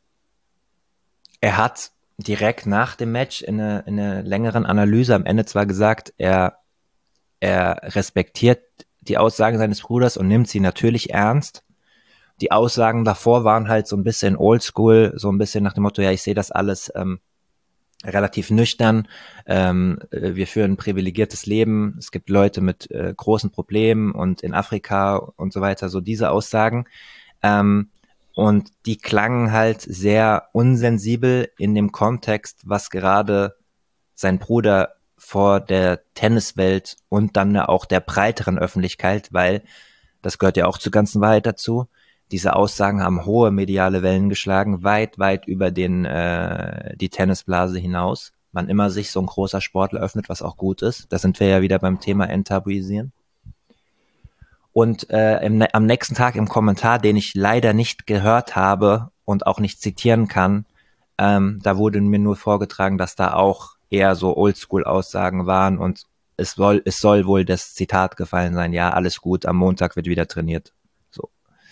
hat direkt nach dem Match in einer längeren Analyse am Ende zwar gesagt, er respektiert die Aussagen seines Bruders und nimmt sie natürlich ernst. Die Aussagen davor waren halt so ein bisschen oldschool, so ein bisschen nach dem Motto, ja, ich sehe das alles relativ nüchtern. Wir führen ein privilegiertes Leben. Es gibt Leute mit großen Problemen und in Afrika und so weiter, so diese Aussagen. Und die klangen halt sehr unsensibel in dem Kontext, was gerade sein Bruder vor der Tenniswelt und dann auch der breiteren Öffentlichkeit, weil das gehört ja auch zur ganzen Wahrheit dazu. Diese Aussagen haben hohe mediale Wellen geschlagen, weit, weit über die Tennisblase hinaus. Wann immer sich so ein großer Sportler öffnet, was auch gut ist. Da sind wir ja wieder beim Thema Enttabuisieren. Und am nächsten Tag im Kommentar, den ich leider nicht gehört habe und auch nicht zitieren kann, da wurde mir nur vorgetragen, dass da auch eher so Oldschool-Aussagen waren und es soll wohl das Zitat gefallen sein, ja, alles gut, am Montag wird wieder trainiert. So.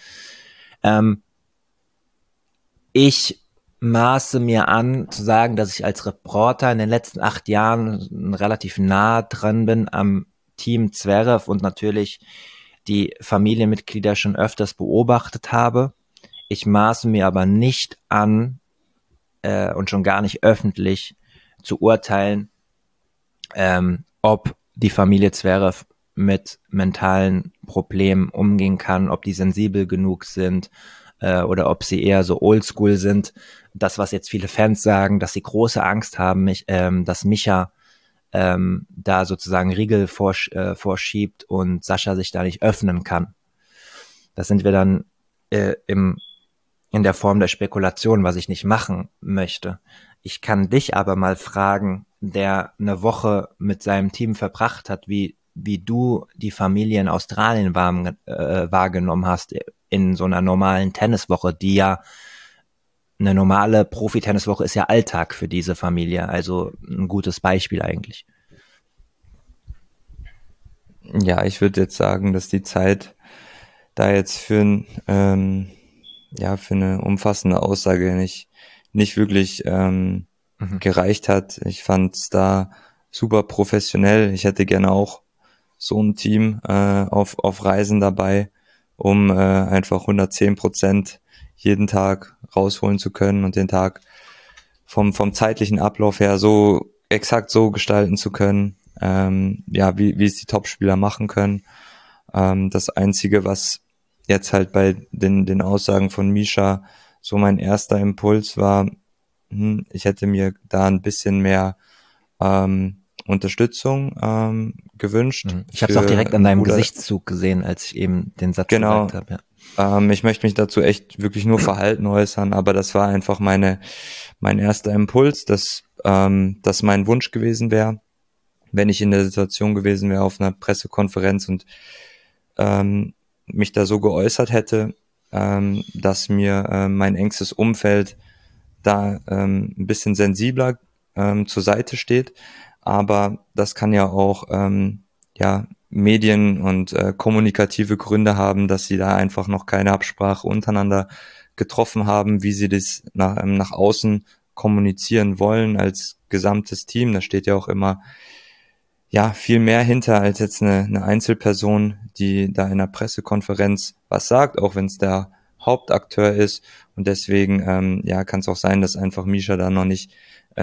Ich maße mir an, zu sagen, dass ich als Reporter in den letzten 8 Jahren relativ nah dran bin am Team Zverev und natürlich die Familienmitglieder schon öfters beobachtet habe. Ich maße mir aber nicht an und schon gar nicht öffentlich zu urteilen, ob die Familie Zverev mit mentalen Problemen umgehen kann, ob die sensibel genug sind oder ob sie eher so oldschool sind. Das, was jetzt viele Fans sagen, dass sie große Angst haben, dass Micha da sozusagen Riegel vorschiebt und Sascha sich da nicht öffnen kann. Das sind wir dann in der Form der Spekulation, was ich nicht machen möchte. Ich kann dich aber mal fragen, der eine Woche mit seinem Team verbracht hat, wie du die Familie in Australien wahrgenommen hast in so einer normalen Tenniswoche, die ja eine normale Profi-Tenniswoche ist ja Alltag für diese Familie, also ein gutes Beispiel eigentlich. Ja, ich würde jetzt sagen, dass die Zeit da jetzt für eine umfassende Aussage nicht wirklich gereicht hat. Ich fand es da super professionell. Ich hätte gerne auch so ein Team auf Reisen dabei, um einfach 110% jeden Tag rausholen zu können und den Tag vom zeitlichen Ablauf her so exakt so gestalten zu können, wie es die Topspieler machen können. Das Einzige, was jetzt halt bei den Aussagen von Mischa so mein erster Impuls war, ich hätte mir da ein bisschen mehr Unterstützung gewünscht. Ich habe es auch direkt an deinem Gesichtszug gesehen, als ich eben den Satz gesagt habe. Ja. Ich möchte mich dazu echt wirklich nur verhalten äußern, aber das war einfach mein erster Impuls, dass das mein Wunsch gewesen wäre, wenn ich in der Situation gewesen wäre auf einer Pressekonferenz und mich da so geäußert hätte, dass mir mein engstes Umfeld da ein bisschen sensibler zur Seite steht. Aber das kann ja auch Medien und kommunikative Gründe haben, dass sie da einfach noch keine Absprache untereinander getroffen haben, wie sie das nach außen kommunizieren wollen als gesamtes Team. Da steht ja auch immer viel mehr hinter als jetzt eine Einzelperson, die da in einer Pressekonferenz was sagt, auch wenn es der Hauptakteur ist. Und deswegen kann es auch sein, dass einfach Mischa da noch nicht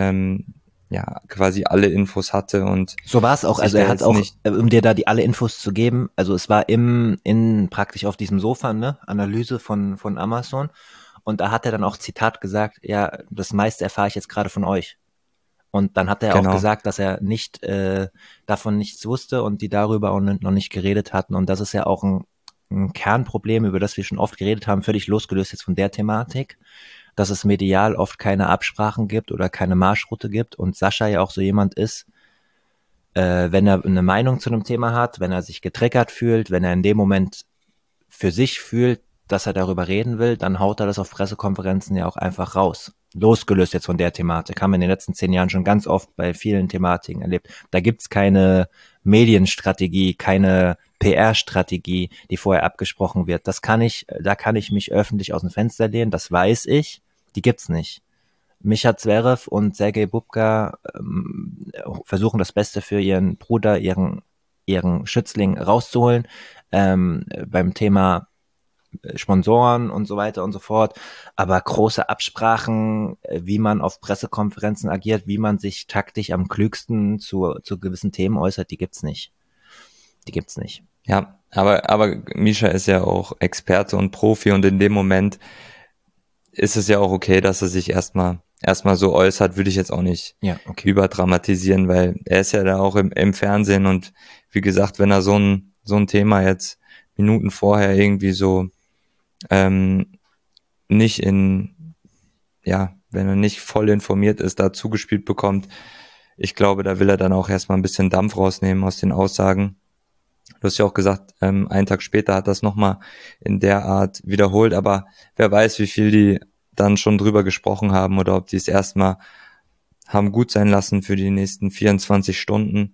quasi alle Infos hatte und so war es auch. Also er hat auch, um dir da alle Infos zu geben, also es war praktisch auf diesem Sofa, ne, Analyse von Amazon, und da hat er dann auch Zitat gesagt, ja, das meiste erfahre ich jetzt gerade von euch. Und dann hat er auch gesagt, dass er nicht davon nichts wusste und die darüber auch noch nicht geredet hatten. Und das ist ja auch ein Kernproblem, über das wir schon oft geredet haben, völlig losgelöst jetzt von der Thematik, dass es medial oft keine Absprachen gibt oder keine Marschroute gibt und Sascha ja auch so jemand ist, wenn er eine Meinung zu einem Thema hat, wenn er sich getriggert fühlt, wenn er in dem Moment für sich fühlt, dass er darüber reden will, dann haut er das auf Pressekonferenzen ja auch einfach raus. Losgelöst jetzt von der Thematik. Haben wir in den letzten 10 Jahren schon ganz oft bei vielen Thematiken erlebt. Da gibt's keine Medienstrategie, keine PR-Strategie, die vorher abgesprochen wird. Da kann ich mich öffentlich aus dem Fenster lehnen, das weiß ich. Die gibt's nicht. Mischa Zverev und Sergej Bubka versuchen das Beste für ihren Bruder, ihren Schützling rauszuholen. Beim Thema Sponsoren und so weiter und so fort, aber große Absprachen, wie man auf Pressekonferenzen agiert, wie man sich taktisch am klügsten zu gewissen Themen äußert, die gibt's nicht. Ja, aber Mischa ist ja auch Experte und Profi und in dem Moment ist es ja auch okay, dass er sich erstmal so äußert, würde ich jetzt auch nicht überdramatisieren, weil er ist ja da auch im Fernsehen und wie gesagt, wenn er so ein Thema jetzt Minuten vorher irgendwie so wenn er nicht voll informiert ist, da zugespielt bekommt, ich glaube, da will er dann auch erstmal ein bisschen Dampf rausnehmen aus den Aussagen. Du hast ja auch gesagt, einen Tag später hat das nochmal in der Art wiederholt, aber wer weiß, wie viel die dann schon drüber gesprochen haben oder ob die es erstmal haben gut sein lassen für die nächsten 24 Stunden.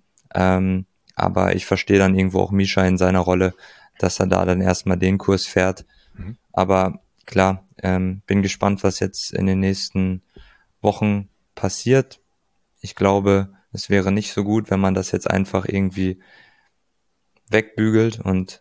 Aber ich verstehe dann irgendwo auch Mischa in seiner Rolle, dass er da dann erstmal den Kurs fährt. Aber klar, bin gespannt, was jetzt in den nächsten Wochen passiert. Ich glaube, es wäre nicht so gut, wenn man das jetzt einfach irgendwie wegbügelt und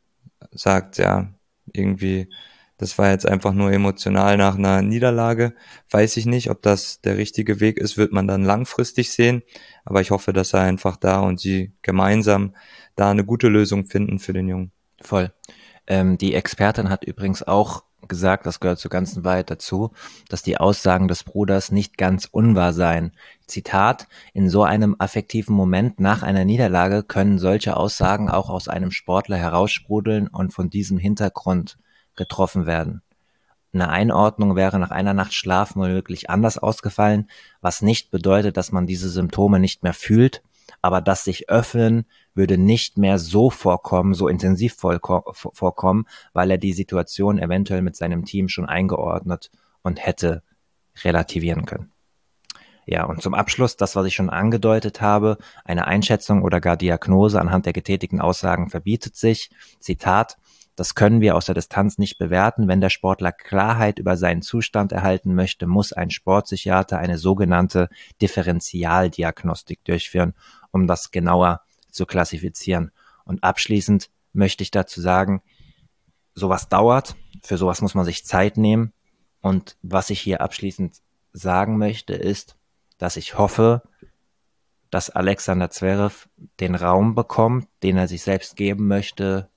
sagt, ja, irgendwie, das war jetzt einfach nur emotional nach einer Niederlage. Weiß ich nicht, ob das der richtige Weg ist, wird man dann langfristig sehen. Aber ich hoffe, dass er einfach da und sie gemeinsam da eine gute Lösung finden für den Jungen. Voll. Die Expertin hat übrigens auch gesagt, das gehört zur ganzen Wahrheit dazu, dass die Aussagen des Bruders nicht ganz unwahr seien. Zitat: In so einem affektiven Moment nach einer Niederlage können solche Aussagen auch aus einem Sportler heraussprudeln und von diesem Hintergrund getroffen werden. Eine Einordnung wäre nach einer Nacht Schlaf womöglich anders ausgefallen, was nicht bedeutet, dass man diese Symptome nicht mehr fühlt, aber das sich öffnen würde nicht mehr so vorkommen, so intensiv vorkommen, weil er die Situation eventuell mit seinem Team schon eingeordnet und hätte relativieren können. Ja, und zum Abschluss, das, was ich schon angedeutet habe, eine Einschätzung oder gar Diagnose anhand der getätigten Aussagen verbietet sich. Zitat: Das können wir aus der Distanz nicht bewerten. Wenn der Sportler Klarheit über seinen Zustand erhalten möchte, muss ein Sportpsychiater eine sogenannte Differentialdiagnostik durchführen, um das genauer zu klassifizieren. Und abschließend möchte ich dazu sagen, sowas dauert, für sowas muss man sich Zeit nehmen. Und was ich hier abschließend sagen möchte, ist, dass ich hoffe, dass Alexander Zverev den Raum bekommt, den er sich selbst geben möchte,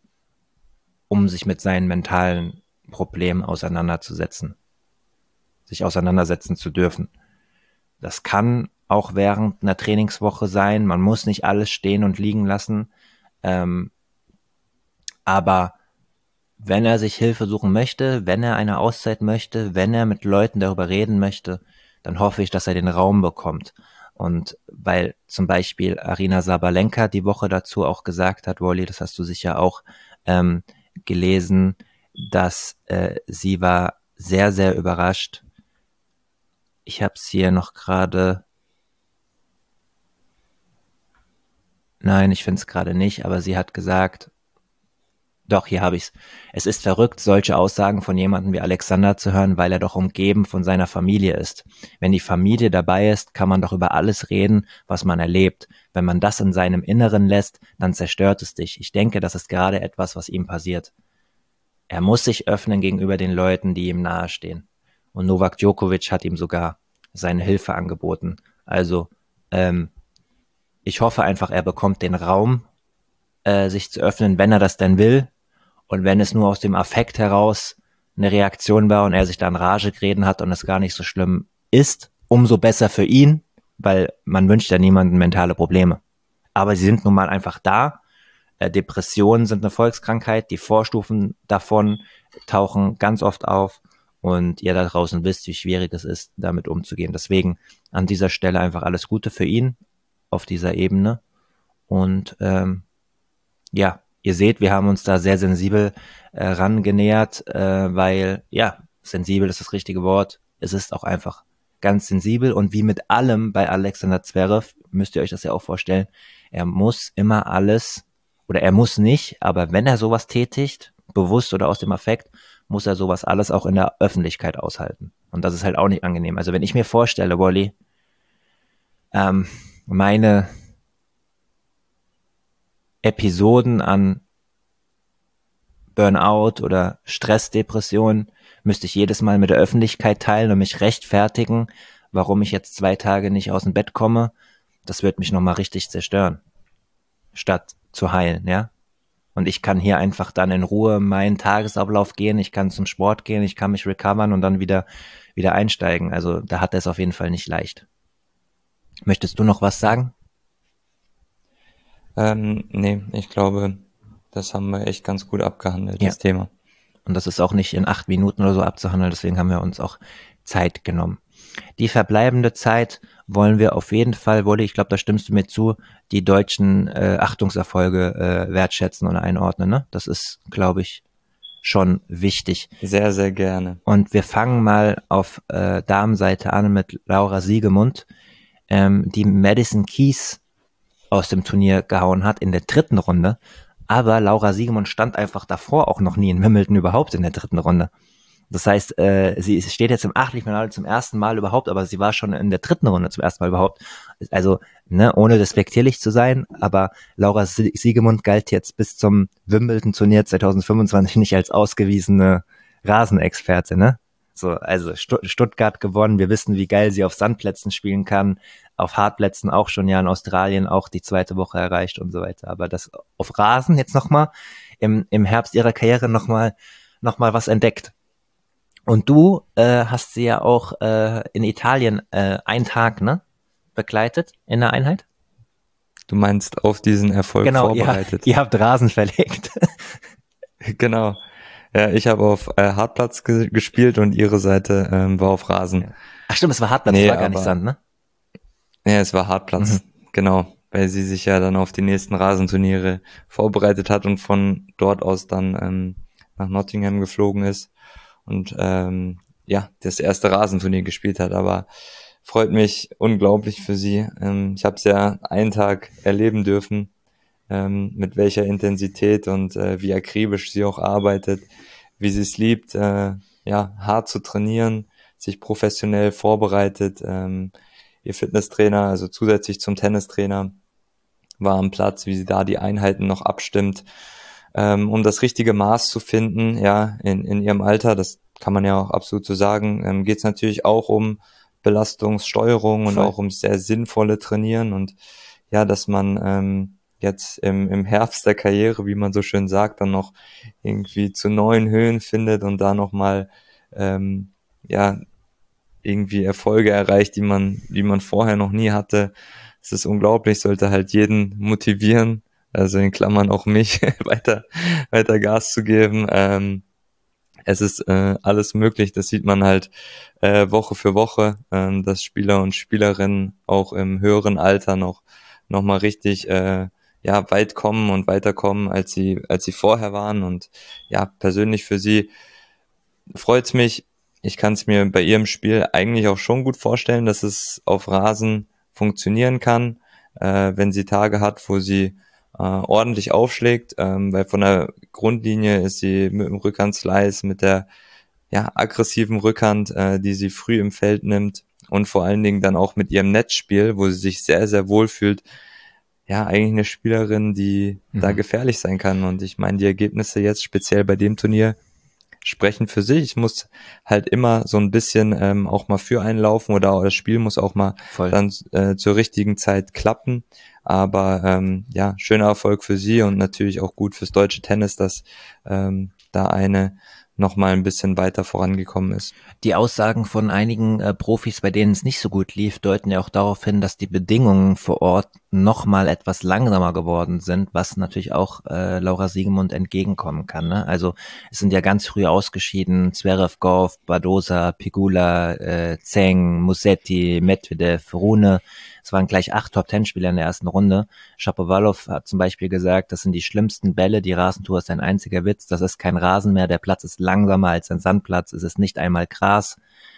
um sich mit seinen mentalen Problemen auseinanderzusetzen, sich auseinandersetzen zu dürfen. Das kann auch während einer Trainingswoche sein, man muss nicht alles stehen und liegen lassen, aber wenn er sich Hilfe suchen möchte, wenn er eine Auszeit möchte, wenn er mit Leuten darüber reden möchte, dann hoffe ich, dass er den Raum bekommt. Und weil zum Beispiel Aryna Sabalenka die Woche dazu auch gesagt hat, Wally, das hast du sicher auch gelesen, dass sie war sehr, sehr überrascht. Ich habe es hier noch gerade. Nein, ich finde es gerade nicht, aber sie hat gesagt, doch, hier habe ich's. Es ist verrückt, solche Aussagen von jemandem wie Alexander zu hören, weil er doch umgeben von seiner Familie ist. Wenn die Familie dabei ist, kann man doch über alles reden, was man erlebt. Wenn man das in seinem Inneren lässt, dann zerstört es dich. Ich denke, das ist gerade etwas, was ihm passiert. Er muss sich öffnen gegenüber den Leuten, die ihm nahestehen. Und Novak Djokovic hat ihm sogar seine Hilfe angeboten. Also, ich hoffe einfach, er bekommt den Raum, sich zu öffnen, wenn er das denn will. Und wenn es nur aus dem Affekt heraus eine Reaktion war und er sich da in Rage geredet hat und es gar nicht so schlimm ist, umso besser für ihn, weil man wünscht ja niemandem mentale Probleme. Aber sie sind nun mal einfach da. Depressionen sind eine Volkskrankheit, die Vorstufen davon tauchen ganz oft auf und ihr da draußen wisst, wie schwierig es ist, damit umzugehen. Deswegen an dieser Stelle einfach alles Gute für ihn auf dieser Ebene und ja, ihr seht, wir haben uns da sehr sensibel rangenähert, weil, ja, sensibel ist das richtige Wort. Es ist auch einfach ganz sensibel und wie mit allem bei Alexander Zverev, müsst ihr euch das ja auch vorstellen, er muss immer alles, oder er muss nicht, aber wenn er sowas tätigt, bewusst oder aus dem Affekt, muss er sowas alles auch in der Öffentlichkeit aushalten. Und das ist halt auch nicht angenehm. Also wenn ich mir vorstelle, Wally, meine Episoden an Burnout oder Stressdepression müsste ich jedes Mal mit der Öffentlichkeit teilen und mich rechtfertigen, warum ich jetzt 2 Tage nicht aus dem Bett komme. Das wird mich nochmal richtig zerstören, statt zu heilen, ja. Und ich kann hier einfach dann in Ruhe meinen Tagesablauf gehen, ich kann zum Sport gehen, ich kann mich recovern und dann wieder einsteigen. Also da hat er es auf jeden Fall nicht leicht. Möchtest du noch was sagen? Nee, ich glaube, das haben wir echt ganz gut abgehandelt, das Thema. Und das ist auch nicht in 8 Minuten oder so abzuhandeln, deswegen haben wir uns auch Zeit genommen. Die verbleibende Zeit wollen wir auf jeden Fall, Wolli, ich glaube, da stimmst du mir zu, die deutschen Achtungserfolge wertschätzen und einordnen. Ne? Das ist, glaube ich, schon wichtig. Sehr, sehr gerne. Und wir fangen mal auf Damenseite an mit Laura Siegemund. die Madison Keys aus dem Turnier gehauen hat in der 3. Runde. Aber Laura Siegemund stand einfach davor auch noch nie in Wimbledon überhaupt in der 3. Runde. Das heißt, sie steht jetzt im Achtelfinale zum ersten Mal überhaupt, aber sie war schon in der 3. Runde zum ersten Mal überhaupt. Also, ne, ohne despektierlich zu sein, aber Laura Siegemund galt jetzt bis zum Wimbledon-Turnier 2025 nicht als ausgewiesene Rasenexperte, ne? So, also Stuttgart gewonnen, wir wissen, wie geil sie auf Sandplätzen spielen kann, auf Hartplätzen auch schon, ja, in Australien auch die 2. Woche erreicht und so weiter. Aber das auf Rasen jetzt nochmal, im Herbst ihrer Karriere nochmal was entdeckt. Und du hast sie ja auch in Italien einen Tag, ne, begleitet in der Einheit? Du meinst auf diesen Erfolg vorbereitet? Genau, ihr habt Rasen verlegt. Genau. Ja, ich habe auf Hartplatz gespielt und ihre Seite war auf Rasen. Ja. Ach stimmt, es war Hartplatz, es war gar nicht Sand, ne? Ja, es war Hartplatz, genau, weil sie sich ja dann auf die nächsten Rasenturniere vorbereitet hat und von dort aus dann nach Nottingham geflogen ist und das erste Rasenturnier gespielt hat. Aber freut mich unglaublich für sie. Ich habe es ja einen Tag erleben dürfen, mit welcher Intensität und wie akribisch sie auch arbeitet, wie sie es liebt, hart zu trainieren, sich professionell vorbereitet. Ihr Fitnesstrainer, also zusätzlich zum Tennistrainer, war am Platz, wie sie da die Einheiten noch abstimmt, um das richtige Maß zu finden, ja, in ihrem Alter. Das kann man ja auch absolut so sagen. Geht es natürlich auch um Belastungssteuerung und auch um sehr sinnvolle Trainieren und ja, dass man jetzt im Herbst der Karriere, wie man so schön sagt, dann noch irgendwie zu neuen Höhen findet und da nochmal irgendwie Erfolge erreicht, die man vorher noch nie hatte. Es ist unglaublich, sollte halt jeden motivieren, also in Klammern auch mich, weiter Gas zu geben. Es ist alles möglich, das sieht man halt Woche für Woche, dass Spieler und Spielerinnen auch im höheren Alter noch mal richtig weit kommen und weiterkommen, als sie vorher waren. Und ja, persönlich für sie freut's mich. Ich kann es mir bei ihrem Spiel eigentlich auch schon gut vorstellen, dass es auf Rasen funktionieren kann, wenn sie Tage hat, wo sie ordentlich aufschlägt, weil von der Grundlinie ist sie mit dem Rückhandslice, mit der aggressiven Rückhand, die sie früh im Feld nimmt und vor allen Dingen dann auch mit ihrem Netzspiel, wo sie sich sehr, sehr wohl fühlt, ja, eigentlich eine Spielerin, die da gefährlich sein kann. Und ich meine, die Ergebnisse jetzt speziell bei dem Turnier sprechen für sich. Ich muss halt immer so ein bisschen auch mal für einlaufen oder das Spiel muss auch mal dann zur richtigen Zeit klappen. Aber schöner Erfolg für sie und natürlich auch gut fürs deutsche Tennis, dass da eine noch mal ein bisschen weiter vorangekommen ist. Die Aussagen von einigen Profis, bei denen es nicht so gut lief, deuten ja auch darauf hin, dass die Bedingungen vor Ort noch mal etwas langsamer geworden sind, was natürlich auch Laura Siegemund entgegenkommen kann. Ne? Also es sind ja ganz früh ausgeschieden, Zverev, Gauff, Badosa, Pegula, Zeng, Musetti, Medvedev, Rune. Es waren gleich 8 Top-10-Spieler in der ersten Runde. Shapovalov hat zum Beispiel gesagt, das sind die schlimmsten Bälle, die Rasentour ist ein einziger Witz, das ist kein Rasen mehr, der Platz ist langsamer als ein Sandplatz, es ist nicht einmal Gras.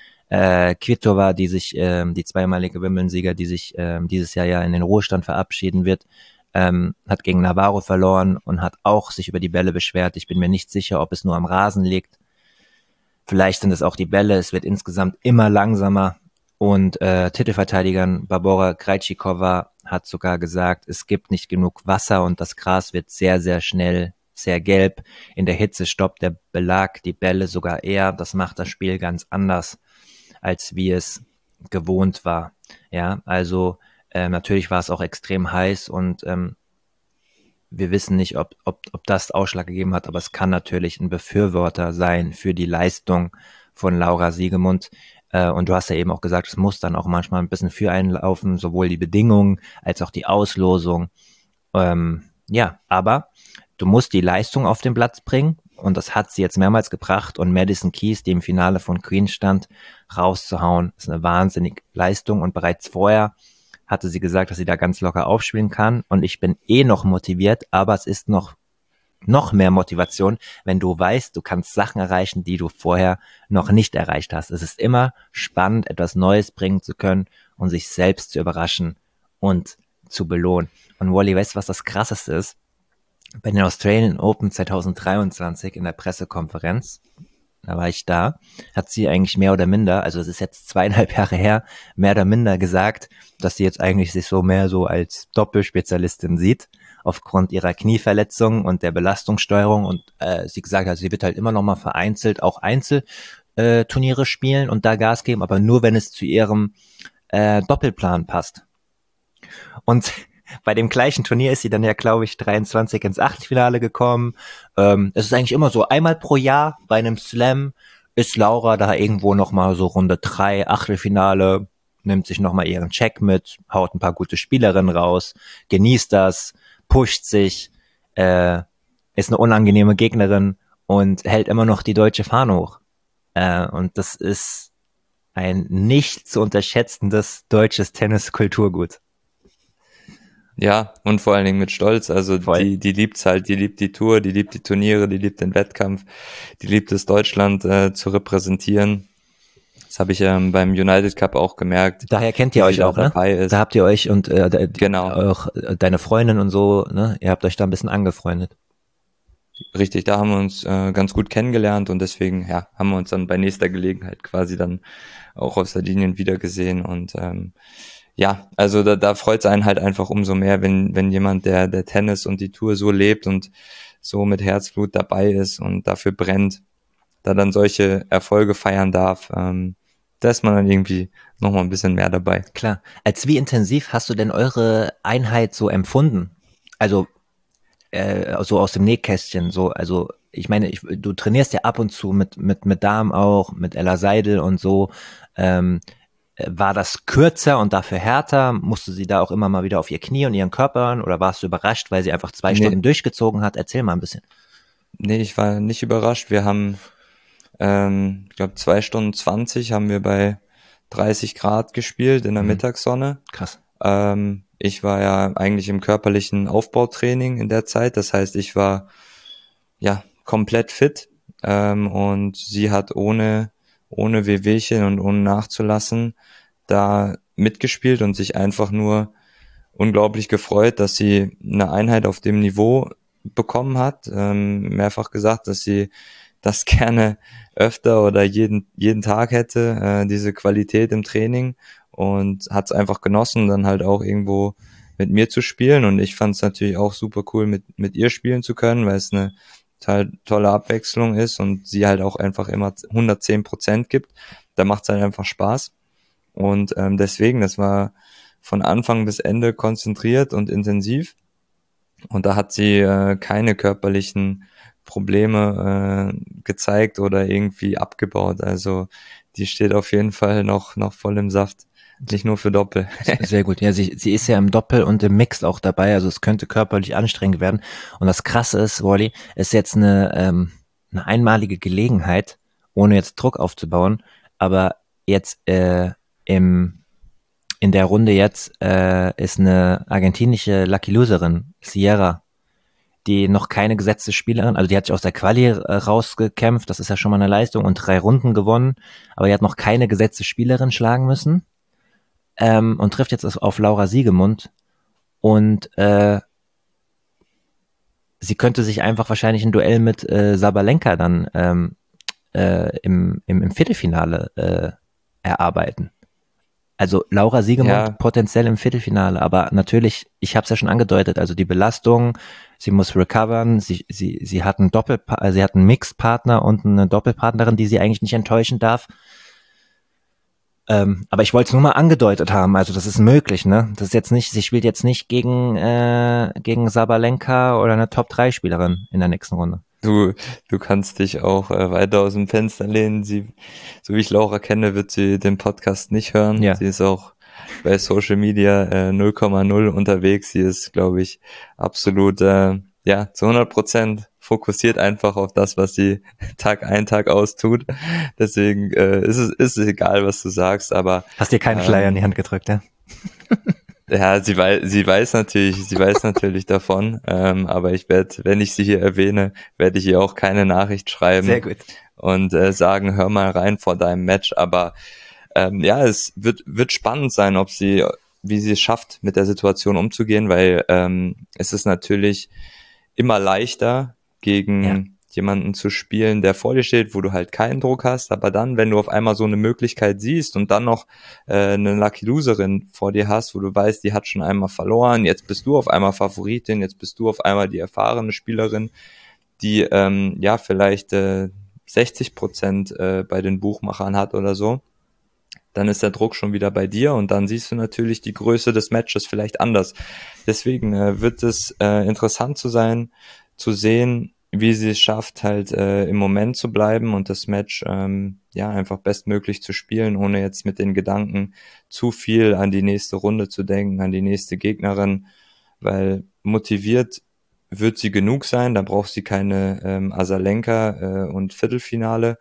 Kvitova, die zweimalige Wimbledon-Sieger, die sich dieses Jahr ja in den Ruhestand verabschieden wird, hat gegen Navarro verloren und hat auch sich über die Bälle beschwert. Ich bin mir nicht sicher, ob es nur am Rasen liegt. Vielleicht sind es auch die Bälle, es wird insgesamt immer langsamer. Und Titelverteidigerin Barbora Krejcikova hat sogar gesagt, es gibt nicht genug Wasser und das Gras wird sehr, sehr schnell sehr gelb. In der Hitze stoppt der Belag die Bälle sogar eher. Das macht das Spiel ganz anders, als wie es gewohnt war. Ja, also natürlich war es auch extrem heiß und wir wissen nicht, ob das Ausschlag gegeben hat, aber es kann natürlich ein Befürworter sein für die Leistung von Laura Siegemund. Und du hast ja eben auch gesagt, es muss dann auch manchmal ein bisschen für einlaufen, sowohl die Bedingungen als auch die Auslosung. Aber du musst die Leistung auf den Platz bringen und das hat sie jetzt mehrmals gebracht und Madison Keys, die im Finale von Queens stand, rauszuhauen, ist eine wahnsinnige Leistung und bereits vorher hatte sie gesagt, dass sie da ganz locker aufspielen kann und ich bin noch motiviert, aber es ist noch mehr Motivation, wenn du weißt, du kannst Sachen erreichen, die du vorher noch nicht erreicht hast. Es ist immer spannend, etwas Neues bringen zu können und sich selbst zu überraschen und zu belohnen. Und Wally, weißt du, was das Krasseste ist? Bei den Australian Open 2023 in der Pressekonferenz, da war ich da, hat sie eigentlich mehr oder minder, also es ist jetzt 2,5 Jahre her, mehr oder minder gesagt, dass sie jetzt eigentlich sich so mehr so als Doppelspezialistin sieht, aufgrund ihrer Knieverletzung und der Belastungssteuerung, und sie gesagt hat, sie wird halt immer noch mal vereinzelt auch Einzelturniere spielen und da Gas geben, aber nur wenn es zu ihrem Doppelplan passt. Und bei dem gleichen Turnier ist sie dann ja, glaube ich, 23 ins Achtelfinale gekommen. Es ist eigentlich immer so, einmal pro Jahr bei einem Slam ist Laura da irgendwo nochmal so Runde 3, Achtelfinale, nimmt sich nochmal ihren Check mit, haut ein paar gute Spielerinnen raus, genießt das, pusht sich, ist eine unangenehme Gegnerin und hält immer noch die deutsche Fahne hoch. Und das ist ein nicht zu unterschätzendes deutsches Tennis-Kulturgut. Ja, und vor allen Dingen mit Stolz, also die liebt's halt, die liebt die Tour, die liebt die Turniere, die liebt den Wettkampf, die liebt es, Deutschland zu repräsentieren. Das habe ich beim United Cup auch gemerkt. Daher kennt ihr euch auch, ne? Da habt ihr euch und genau. Auch deine Freundin und so, ne? Ihr habt euch da ein bisschen angefreundet. Richtig, da haben wir uns ganz gut kennengelernt und deswegen haben wir uns dann bei nächster Gelegenheit quasi dann auch auf Sardinien wiedergesehen und also da freut es einen halt einfach umso mehr, wenn jemand, der Tennis und die Tour so lebt und so mit Herzblut dabei ist und dafür brennt, da dann solche Erfolge feiern darf, da ist man dann irgendwie nochmal ein bisschen mehr dabei. Klar. Als wie intensiv hast du denn eure Einheit so empfunden? Also so aus dem Nähkästchen, so, also ich meine, du trainierst ja ab und zu mit Damen auch, mit Ella Seidel und so. War das kürzer und dafür härter? Musste sie da auch immer mal wieder auf ihr Knie und ihren Körper hören? Oder warst du überrascht, weil sie einfach 2 Stunden durchgezogen hat? Erzähl mal ein bisschen. Nee, ich war nicht überrascht. Wir haben, ich glaube 2 Stunden 20 haben wir bei 30 Grad gespielt in der Mittagssonne. Krass. Ich war ja eigentlich im körperlichen Aufbautraining in der Zeit. Das heißt, ich war komplett fit und sie hat ohne Wehwehchen und ohne nachzulassen da mitgespielt und sich einfach nur unglaublich gefreut, dass sie eine Einheit auf dem Niveau bekommen hat. Mehrfach gesagt, dass sie das gerne öfter oder jeden Tag hätte, diese Qualität im Training, und hat es einfach genossen, dann halt auch irgendwo mit mir zu spielen, und ich fand es natürlich auch super cool, mit ihr spielen zu können, weil es eine tolle Abwechslung ist und sie halt auch einfach immer 110% gibt. Da macht es halt einfach Spaß. Und deswegen, das war von Anfang bis Ende konzentriert und intensiv. Und da hat sie keine körperlichen Probleme gezeigt oder irgendwie abgebaut. Also die steht auf jeden Fall noch voll im Saft. Nicht nur für Doppel. Sehr gut. Ja, sie ist ja im Doppel und im Mix auch dabei. Also es könnte körperlich anstrengend werden. Und das Krasse ist, Wally, ist jetzt eine einmalige Gelegenheit, ohne jetzt Druck aufzubauen. Aber jetzt in der Runde jetzt ist eine argentinische Lucky Loserin, Sierra, die noch keine gesetzte Spielerin, also die hat sich aus der Quali rausgekämpft, das ist ja schon mal eine Leistung, und 3 Runden gewonnen, aber die hat noch keine gesetzte Spielerin schlagen müssen. Und trifft jetzt auf Laura Siegemund, und sie könnte sich einfach wahrscheinlich ein Duell mit Sabalenka dann im Viertelfinale erarbeiten. Also Laura Siegemund potenziell im Viertelfinale, aber natürlich, ich habe es ja schon angedeutet, also die Belastung, sie muss recovern, sie hat sie hat einen Mixpartner und eine Doppelpartnerin, die sie eigentlich nicht enttäuschen darf. Aber ich wollte es nur mal angedeutet haben, also das ist möglich, ne? Das ist jetzt nicht, sie spielt jetzt nicht gegen Sabalenka oder eine Top-3-Spielerin in der nächsten Runde. Du kannst dich auch weiter aus dem Fenster lehnen. So wie ich Laura kenne, wird sie den Podcast nicht hören. Ja. Sie ist auch bei Social Media 0,0 unterwegs. Sie ist, glaube ich, absolut zu 100% fokussiert einfach auf das, was sie Tag ein, Tag aus tut. Deswegen ist es egal, was du sagst, aber hast dir keinen Flyer in die Hand gedrückt, ja? Ja, sie weiß natürlich davon, aber wenn ich sie hier erwähne, werde ich ihr auch keine Nachricht schreiben. Sehr gut. Und sagen, hör mal rein vor deinem Match, aber Ja, es wird spannend sein, wie sie es schafft, mit der Situation umzugehen, weil es ist natürlich immer leichter, gegen jemanden zu spielen, der vor dir steht, wo du halt keinen Druck hast, aber dann, wenn du auf einmal so eine Möglichkeit siehst und dann noch eine Lucky Loserin vor dir hast, wo du weißt, die hat schon einmal verloren, jetzt bist du auf einmal Favoritin, jetzt bist du auf einmal die erfahrene Spielerin, die vielleicht 60% bei den Buchmachern hat oder so, dann ist der Druck schon wieder bei dir und dann siehst du natürlich die Größe des Matches vielleicht anders. Deswegen wird es interessant zu sehen, wie sie es schafft, halt im Moment zu bleiben und das Match einfach bestmöglich zu spielen, ohne jetzt mit den Gedanken zu viel an die nächste Runde zu denken, an die nächste Gegnerin, weil motiviert wird sie genug sein, da braucht sie keine Asalenka und Viertelfinale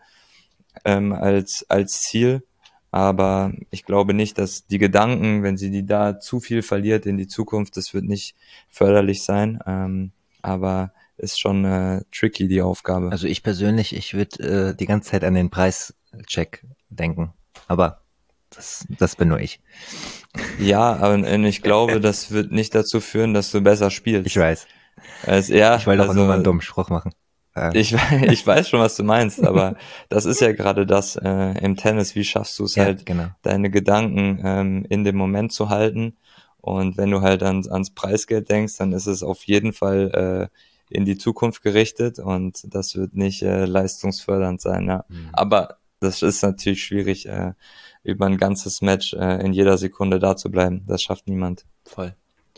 als Ziel. Aber ich glaube nicht, dass die Gedanken, wenn sie die da zu viel verliert in die Zukunft, das wird nicht förderlich sein. Aber ist schon tricky, die Aufgabe. Also ich persönlich, ich würde die ganze Zeit an den Preischeck denken. Aber das bin nur ich. Ja, aber ich glaube, das wird nicht dazu führen, dass du besser spielst. Ich weiß. Ich wollte auch nur mal einen dummen Spruch machen. Ich weiß schon, was du meinst, aber das ist ja gerade das im Tennis. Wie schaffst du es deine Gedanken in dem Moment zu halten? Und wenn du halt ans Preisgeld denkst, dann ist es auf jeden Fall in die Zukunft gerichtet und das wird nicht leistungsfördernd sein. Ja. Aber das ist natürlich schwierig, über ein ganzes Match in jeder Sekunde da zu bleiben. Das schafft niemand. Voll.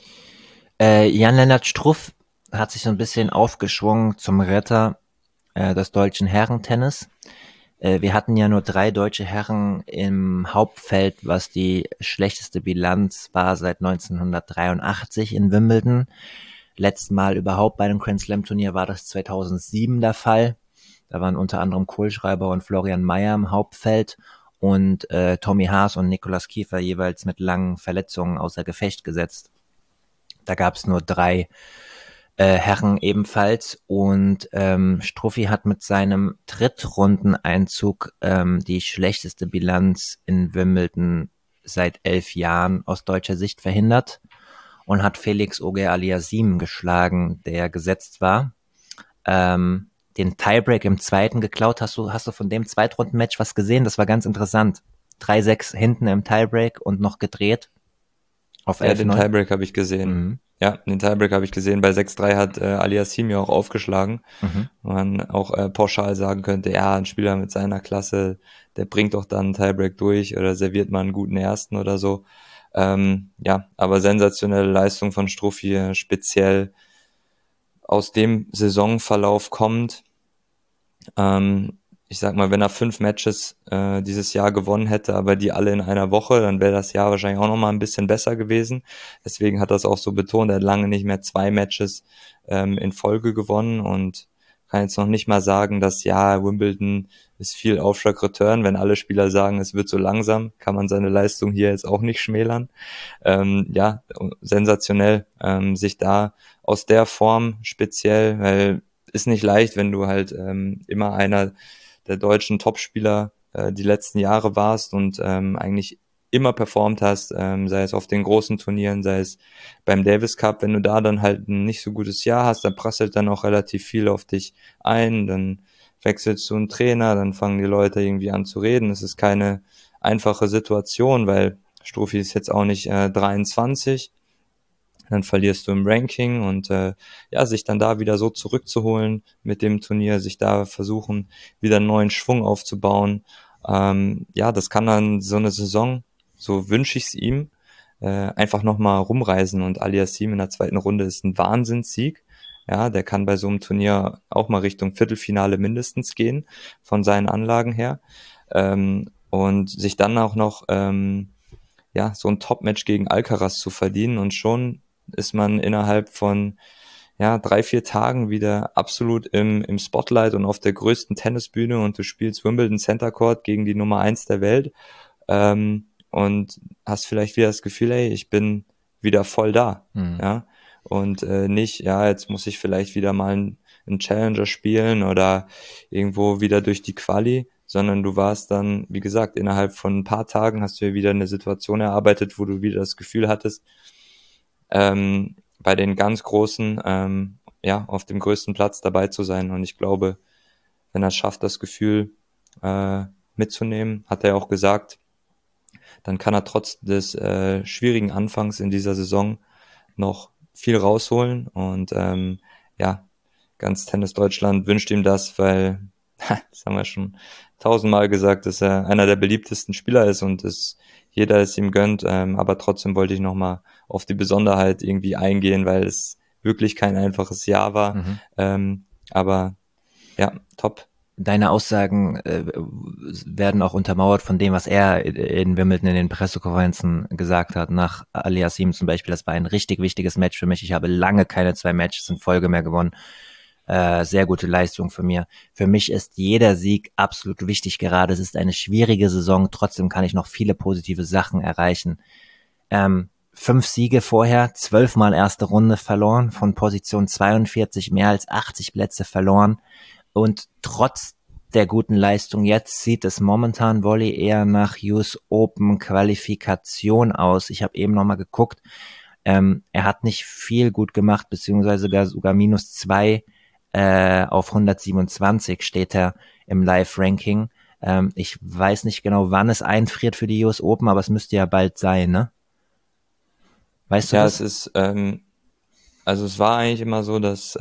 Jan-Lennart Struff hat sich so ein bisschen aufgeschwungen zum Retter des deutschen Herrentennis. Wir hatten ja nur 3 deutsche Herren im Hauptfeld, was die schlechteste Bilanz war seit 1983 in Wimbledon. Letztes Mal überhaupt bei einem Grand Slam Turnier war das 2007 der Fall. Da waren unter anderem Kohlschreiber und Florian Mayer im Hauptfeld und Tommy Haas und Nikolaus Kiefer jeweils mit langen Verletzungen außer Gefecht gesetzt. Da gab es nur 3 Herren ebenfalls und Struffi hat mit seinem Drittrundeneinzug die schlechteste Bilanz in Wimbledon seit 11 Jahren aus deutscher Sicht verhindert und hat Felix Auger-Aliassime geschlagen, der gesetzt war. Den Tiebreak im zweiten geklaut. Hast du von dem Zweitrundenmatch was gesehen? Das war ganz interessant. 3-6 hinten im Tiebreak und noch gedreht. Auf 11, den Tiebreak habe ich gesehen. Mhm. Ja, den Tiebreak habe ich gesehen. Bei 6-3 hat Aliassime ja auch aufgeschlagen. Man auch pauschal sagen könnte, ja, ein Spieler mit seiner Klasse, der bringt doch dann einen Tiebreak durch oder serviert mal einen guten ersten oder so. Aber sensationelle Leistung von Struffi, speziell aus dem Saisonverlauf kommt. Ich sag mal, wenn er 5 Matches dieses Jahr gewonnen hätte, aber die alle in einer Woche, dann wäre das Jahr wahrscheinlich auch nochmal ein bisschen besser gewesen. Deswegen hat er es auch so betont, er hat lange nicht mehr 2 Matches in Folge gewonnen und kann jetzt noch nicht mal sagen, dass Wimbledon ist viel Aufschlag-Return. Wenn alle Spieler sagen, es wird so langsam, kann man seine Leistung hier jetzt auch nicht schmälern. Sensationell, sich da aus der Form speziell, weil ist nicht leicht, wenn du halt immer einer der deutschen Topspieler die letzten Jahre warst und eigentlich immer performt hast, sei es auf den großen Turnieren, sei es beim Davis Cup, wenn du da dann halt ein nicht so gutes Jahr hast, dann prasselt dann auch relativ viel auf dich ein, dann wechselst du einen Trainer, dann fangen die Leute irgendwie an zu reden. Es ist keine einfache Situation, weil Struffi ist jetzt auch nicht 23, dann verlierst du im Ranking und sich dann da wieder so zurückzuholen mit dem Turnier, sich da versuchen, wieder einen neuen Schwung aufzubauen. Das kann dann so eine Saison, so wünsche ich es ihm, einfach nochmal rumreisen und Aliassime in der zweiten Runde ist ein Wahnsinnssieg. Ja, der kann bei so einem Turnier auch mal Richtung Viertelfinale mindestens gehen, von seinen Anlagen her. Und sich dann auch noch so ein Top-Match gegen Alcaraz zu verdienen und schon ist man innerhalb von 3-4 Tagen wieder absolut im Spotlight und auf der größten Tennisbühne und du spielst Wimbledon Center Court gegen die Nummer 1 der Welt und hast vielleicht wieder das Gefühl, ey, ich bin wieder voll da, und nicht, jetzt muss ich vielleicht wieder mal einen Challenger spielen oder irgendwo wieder durch die Quali, sondern du warst dann, wie gesagt, innerhalb von ein paar Tagen hast du ja wieder eine Situation erarbeitet, wo du wieder das Gefühl hattest, bei den ganz Großen, auf dem größten Platz dabei zu sein. Und ich glaube, wenn er es schafft, das Gefühl mitzunehmen, hat er auch gesagt, dann kann er trotz des schwierigen Anfangs in dieser Saison noch viel rausholen. Und ganz Tennis Deutschland wünscht ihm das, weil, das haben wir schon 1000-mal gesagt, dass er einer der beliebtesten Spieler ist und jeder es ihm gönnt. Aber trotzdem wollte ich nochmal auf die Besonderheit irgendwie eingehen, weil es wirklich kein einfaches Jahr war. Aber ja, top. Deine Aussagen werden auch untermauert von dem, was er in Wimbledon in den Pressekonferenzen gesagt hat. Nach Aliassim zum Beispiel, das war ein richtig wichtiges Match für mich. Ich habe lange keine 2 Matches in Folge mehr gewonnen. Sehr gute Leistung für mir. Für mich ist jeder Sieg absolut wichtig gerade. Es ist eine schwierige Saison, trotzdem kann ich noch viele positive Sachen erreichen. 5 Siege vorher, 12 Mal erste Runde verloren, von Position 42 mehr als 80 Plätze verloren. Und trotz der guten Leistung jetzt sieht es momentan Volley eher nach US Open Qualifikation aus. Ich habe eben nochmal geguckt. Er hat nicht viel gut gemacht, beziehungsweise sogar -2 auf 127 steht er im Live-Ranking. Ich weiß nicht genau, wann es einfriert für die US Open, aber es müsste ja bald sein, ne? Weißt du das? Ja, es ist, also es war eigentlich immer so, dass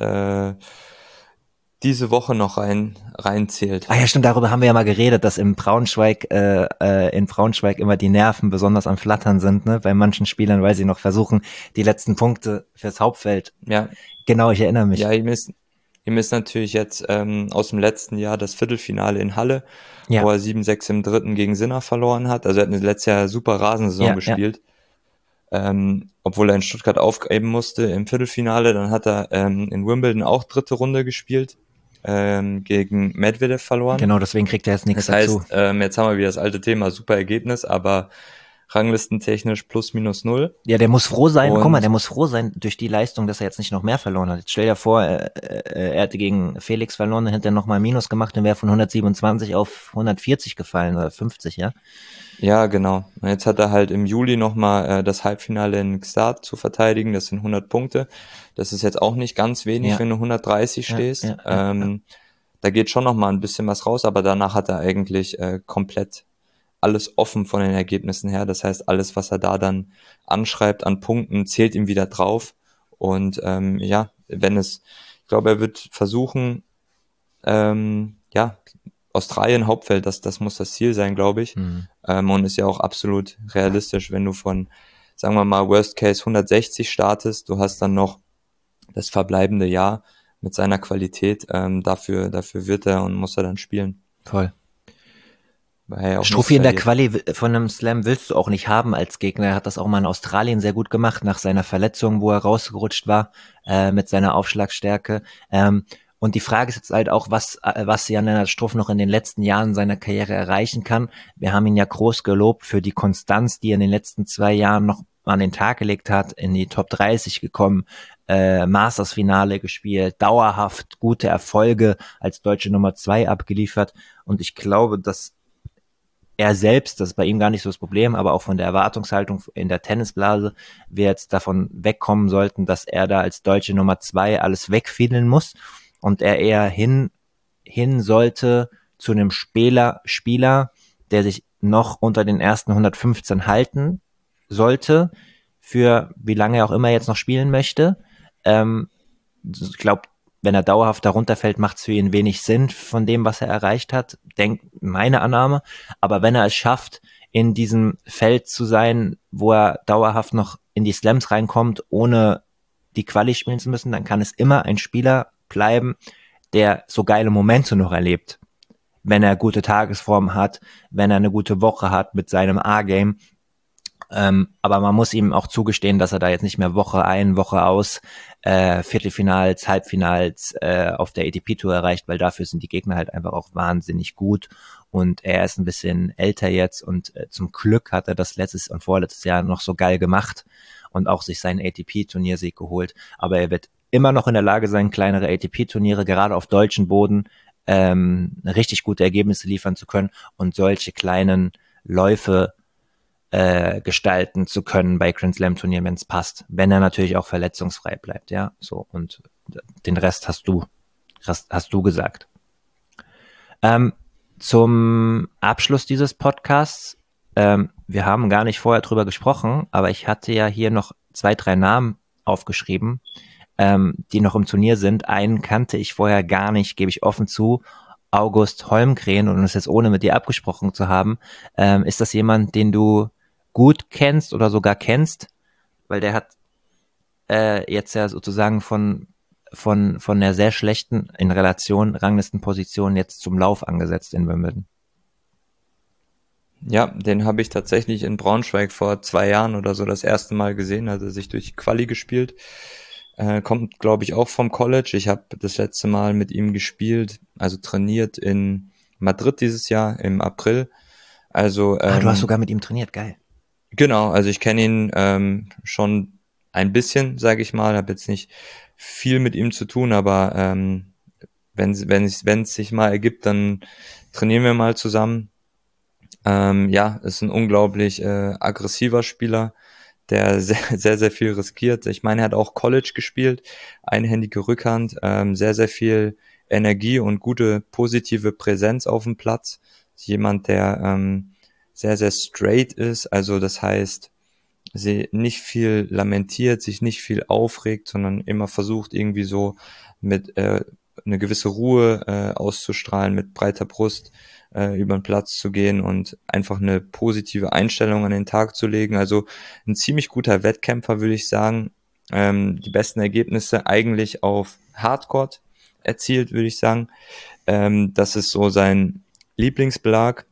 diese Woche noch reinzählt. Ah ja, stimmt, darüber haben wir ja mal geredet, dass in Braunschweig immer die Nerven besonders am Flattern sind, ne, bei manchen Spielern, weil sie noch versuchen, die letzten Punkte fürs Hauptfeld. Ja. Genau, ich erinnere mich. Ja, ihm ist natürlich jetzt aus dem letzten Jahr das Viertelfinale in Halle, wo er 7-6 im dritten gegen Sinner verloren hat. Also er hat letztes Jahr super Rasensaison gespielt. Obwohl er in Stuttgart aufgeben musste im Viertelfinale. Dann hat er in Wimbledon auch dritte Runde gespielt, gegen Medvedev verloren. Genau, deswegen kriegt er jetzt nichts dazu. Das heißt, jetzt haben wir wieder das alte Thema, super Ergebnis, aber ranglistentechnisch +/-0. Ja, der muss froh sein, guck mal, der muss froh sein durch die Leistung, dass er jetzt nicht noch mehr verloren hat. Jetzt stell dir vor, er hätte gegen Felix verloren, dann hätte er nochmal Minus gemacht, dann wäre von 127 auf 140 gefallen oder 50, ja? Ja, genau. Und jetzt hat er halt im Juli nochmal das Halbfinale in Gstaad zu verteidigen, das sind 100 Punkte. Das ist jetzt auch nicht ganz wenig, wenn du 130 stehst. Da geht schon nochmal ein bisschen was raus, aber danach hat er eigentlich komplett alles offen von den Ergebnissen her. Das heißt, alles, was er da dann anschreibt an Punkten, zählt ihm wieder drauf. Und ich glaube, er wird versuchen, Australien Hauptfeld, das muss das Ziel sein, glaube ich. Und ist ja auch absolut realistisch, wenn du von, sagen wir mal, Worst Case 160 startest, du hast dann noch das verbleibende Jahr mit seiner Qualität, dafür wird er und muss er dann spielen. Voll. Struffi in der Quali von einem Slam willst du auch nicht haben als Gegner. Er hat das auch mal in Australien sehr gut gemacht, nach seiner Verletzung, wo er rausgerutscht war, mit seiner Aufschlagstärke. Und die Frage ist jetzt halt auch, was Jan-Lennart Struff noch in den letzten Jahren seiner Karriere erreichen kann. Wir haben ihn ja groß gelobt für die Konstanz, die er in den letzten 2 Jahren noch an den Tag gelegt hat, in die Top 30 gekommen, Masters-Finale gespielt, dauerhaft gute Erfolge als deutsche Nummer 2 abgeliefert. Und ich glaube, dass er selbst, das ist bei ihm gar nicht so das Problem, aber auch von der Erwartungshaltung in der Tennisblase, wir jetzt davon wegkommen sollten, dass er da als deutsche Nummer 2 alles wegfiedeln muss und er eher hin sollte zu einem Spieler, der sich noch unter den ersten 115 halten sollte, für wie lange er auch immer jetzt noch spielen möchte. Ich glaube, wenn er dauerhaft darunter fällt, macht es für ihn wenig Sinn von dem, was er erreicht hat. Meine Annahme. Aber wenn er es schafft, in diesem Feld zu sein, wo er dauerhaft noch in die Slams reinkommt, ohne die Quali spielen zu müssen, dann kann es immer ein Spieler bleiben, der so geile Momente noch erlebt. Wenn er gute Tagesform hat, wenn er eine gute Woche hat mit seinem A-Game. Aber man muss ihm auch zugestehen, dass er da jetzt nicht mehr Woche ein, Woche aus Viertelfinals, Halbfinals auf der ATP-Tour erreicht, weil dafür sind die Gegner halt einfach auch wahnsinnig gut und er ist ein bisschen älter jetzt und zum Glück hat er das letztes und vorletztes Jahr noch so geil gemacht und auch sich seinen ATP-Turniersieg geholt, aber er wird immer noch in der Lage sein, kleinere ATP-Turniere, gerade auf deutschen Boden, richtig gute Ergebnisse liefern zu können und solche kleinen Läufe gestalten zu können bei Grand Slam Turnieren, wenn es passt, wenn er natürlich auch verletzungsfrei bleibt, ja, so, und den Rest hast du gesagt. Zum Abschluss dieses Podcasts, wir haben gar nicht vorher drüber gesprochen, aber ich hatte ja hier noch 2, 3 Namen aufgeschrieben, die noch im Turnier sind. Einen kannte ich vorher gar nicht, gebe ich offen zu, August Holmgren, und das jetzt ohne mit dir abgesprochen zu haben. Ist das jemand, den du gut kennst oder sogar kennst? Weil der hat jetzt ja sozusagen von der sehr schlechten, in Relation Ranglistenposition jetzt zum Lauf angesetzt in Wimbledon. Ja, den habe ich tatsächlich in Braunschweig vor 2 Jahren oder so das erste Mal gesehen, also sich durch die Quali gespielt. Kommt, glaube ich, auch vom College. Ich habe das letzte Mal mit ihm gespielt, also trainiert in Madrid dieses Jahr im April. Also du hast sogar mit ihm trainiert, geil. Genau, also ich kenne ihn schon ein bisschen, sage ich mal, habe jetzt nicht viel mit ihm zu tun, aber wenn es sich mal ergibt, dann trainieren wir mal zusammen. Ja, ist ein unglaublich aggressiver Spieler, der sehr, sehr, sehr viel riskiert. Ich meine, er hat auch College gespielt, einhändige Rückhand, sehr, sehr viel Energie und gute positive Präsenz auf dem Platz. Jemand, der sehr, sehr straight ist, also das heißt, sie nicht viel lamentiert, sich nicht viel aufregt, sondern immer versucht irgendwie so mit eine gewisse Ruhe auszustrahlen, mit breiter Brust über den Platz zu gehen und einfach eine positive Einstellung an den Tag zu legen. Also ein ziemlich guter Wettkämpfer, würde ich sagen. Die besten Ergebnisse eigentlich auf Hardcourt erzielt, würde ich sagen. Das ist so sein Lieblingsbelag.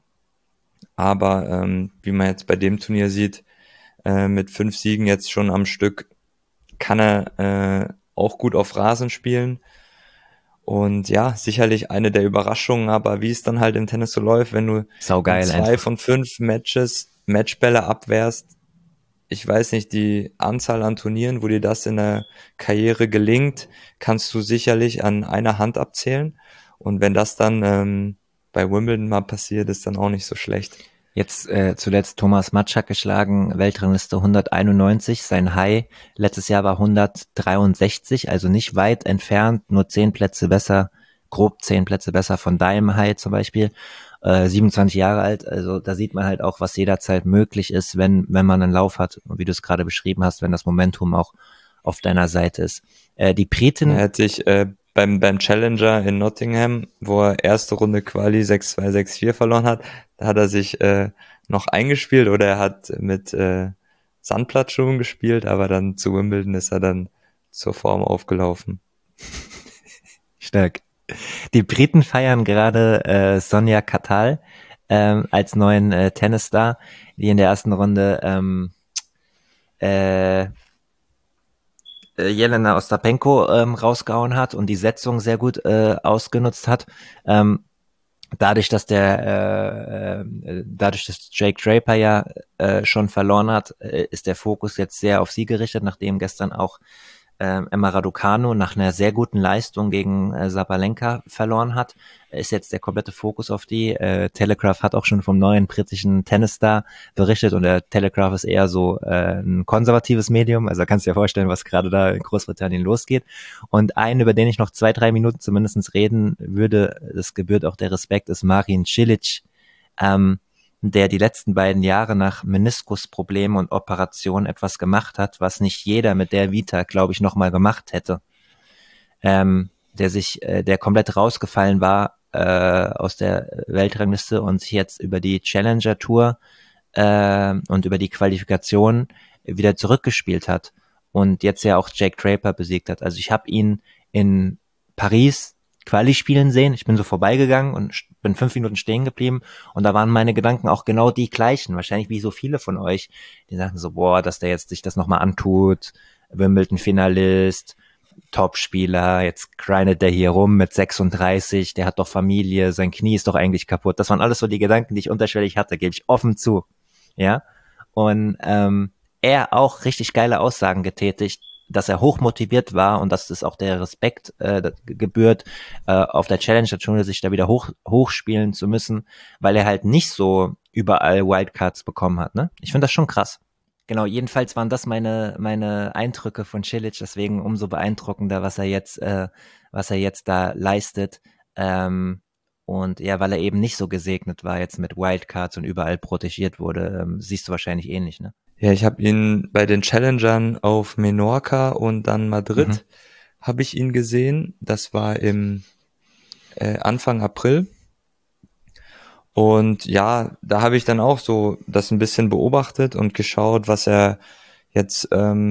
Aber wie man jetzt bei dem Turnier sieht, mit 5 Siegen jetzt schon am Stück, kann er auch gut auf Rasen spielen. Und ja, sicherlich eine der Überraschungen, aber wie es dann halt im Tennis so läuft, wenn du Saugeil, 2 einfach von 5 Matchbälle abwehrst, ich weiß nicht, die Anzahl an Turnieren, wo dir das in der Karriere gelingt, kannst du sicherlich an einer Hand abzählen. Und wenn das dann bei Wimbledon mal passiert, ist dann auch nicht so schlecht. Jetzt zuletzt Thomas Matschak geschlagen, Weltrangliste 191, sein High letztes Jahr war 163, also nicht weit entfernt, nur 10 Plätze besser, grob 10 Plätze besser von deinem High zum Beispiel, 27 Jahre alt, also da sieht man halt auch, was jederzeit möglich ist, wenn man einen Lauf hat, wie du es gerade beschrieben hast, wenn das Momentum auch auf deiner Seite ist. Die Briten... Er hat sich beim Challenger in Nottingham, wo er erste Runde Quali 6-2, 6-4 verloren hat, da hat er sich noch eingespielt oder er hat mit Sandplatzschuhen gespielt, aber dann zu Wimbledon ist er dann zur Form aufgelaufen. Stark. Die Briten feiern gerade Sonia Katal als neuen Tennisstar, die in der ersten Runde Jelena Ostapenko rausgehauen hat und die Setzung sehr gut ausgenutzt hat. Dadurch, dass Jake Draper ja schon verloren hat, ist der Fokus jetzt sehr auf sie gerichtet, nachdem gestern auch Emma Raducanu nach einer sehr guten Leistung gegen Sabalenka verloren hat, ist jetzt der komplette Fokus auf die. Telegraph hat auch schon vom neuen britischen Tennisstar berichtet und der Telegraph ist eher so ein konservatives Medium, also kannst du dir vorstellen, was gerade da in Großbritannien losgeht. Und einen, über den ich noch 2, 3 Minuten zumindest reden würde, das gebührt auch der Respekt, ist Marin Cilic, der die letzten beiden Jahre nach Meniskusproblemen und Operationen etwas gemacht hat, was nicht jeder mit der Vita, glaube ich, nochmal gemacht hätte. Der komplett rausgefallen war aus der Weltrangliste und sich jetzt über die Challenger Tour und über die Qualifikation wieder zurückgespielt hat und jetzt ja auch Jake Draper besiegt hat. Also ich habe ihn in Paris Quali spielen sehen. Ich bin so vorbeigegangen und bin 5 Minuten stehen geblieben und da waren meine Gedanken auch genau die gleichen. Wahrscheinlich wie so viele von euch, die sagten so, boah, dass der jetzt sich das nochmal antut, Wimbledon-Finalist, Topspieler, jetzt grindet der hier rum mit 36, der hat doch Familie, sein Knie ist doch eigentlich kaputt. Das waren alles so die Gedanken, die ich unterschwellig hatte, gebe ich offen zu. Ja. Und er auch richtig geile Aussagen getätigt, dass er hochmotiviert war und dass es auch der Respekt gebührt, auf der Challenger-Tour sich da wieder hochspielen zu müssen, weil er halt nicht so überall Wildcards bekommen hat. Ne? Ich finde das schon krass. Genau, jedenfalls waren das meine Eindrücke von Cilic, deswegen umso beeindruckender, was er jetzt da leistet. Und ja, weil er eben nicht so gesegnet war jetzt mit Wildcards und überall protegiert wurde, siehst du wahrscheinlich ähnlich, ne? Ja, ich habe ihn bei den Challengern auf Menorca und dann Madrid habe ich ihn gesehen. Das war im Anfang April. Und ja, da habe ich dann auch so das ein bisschen beobachtet und geschaut, was er jetzt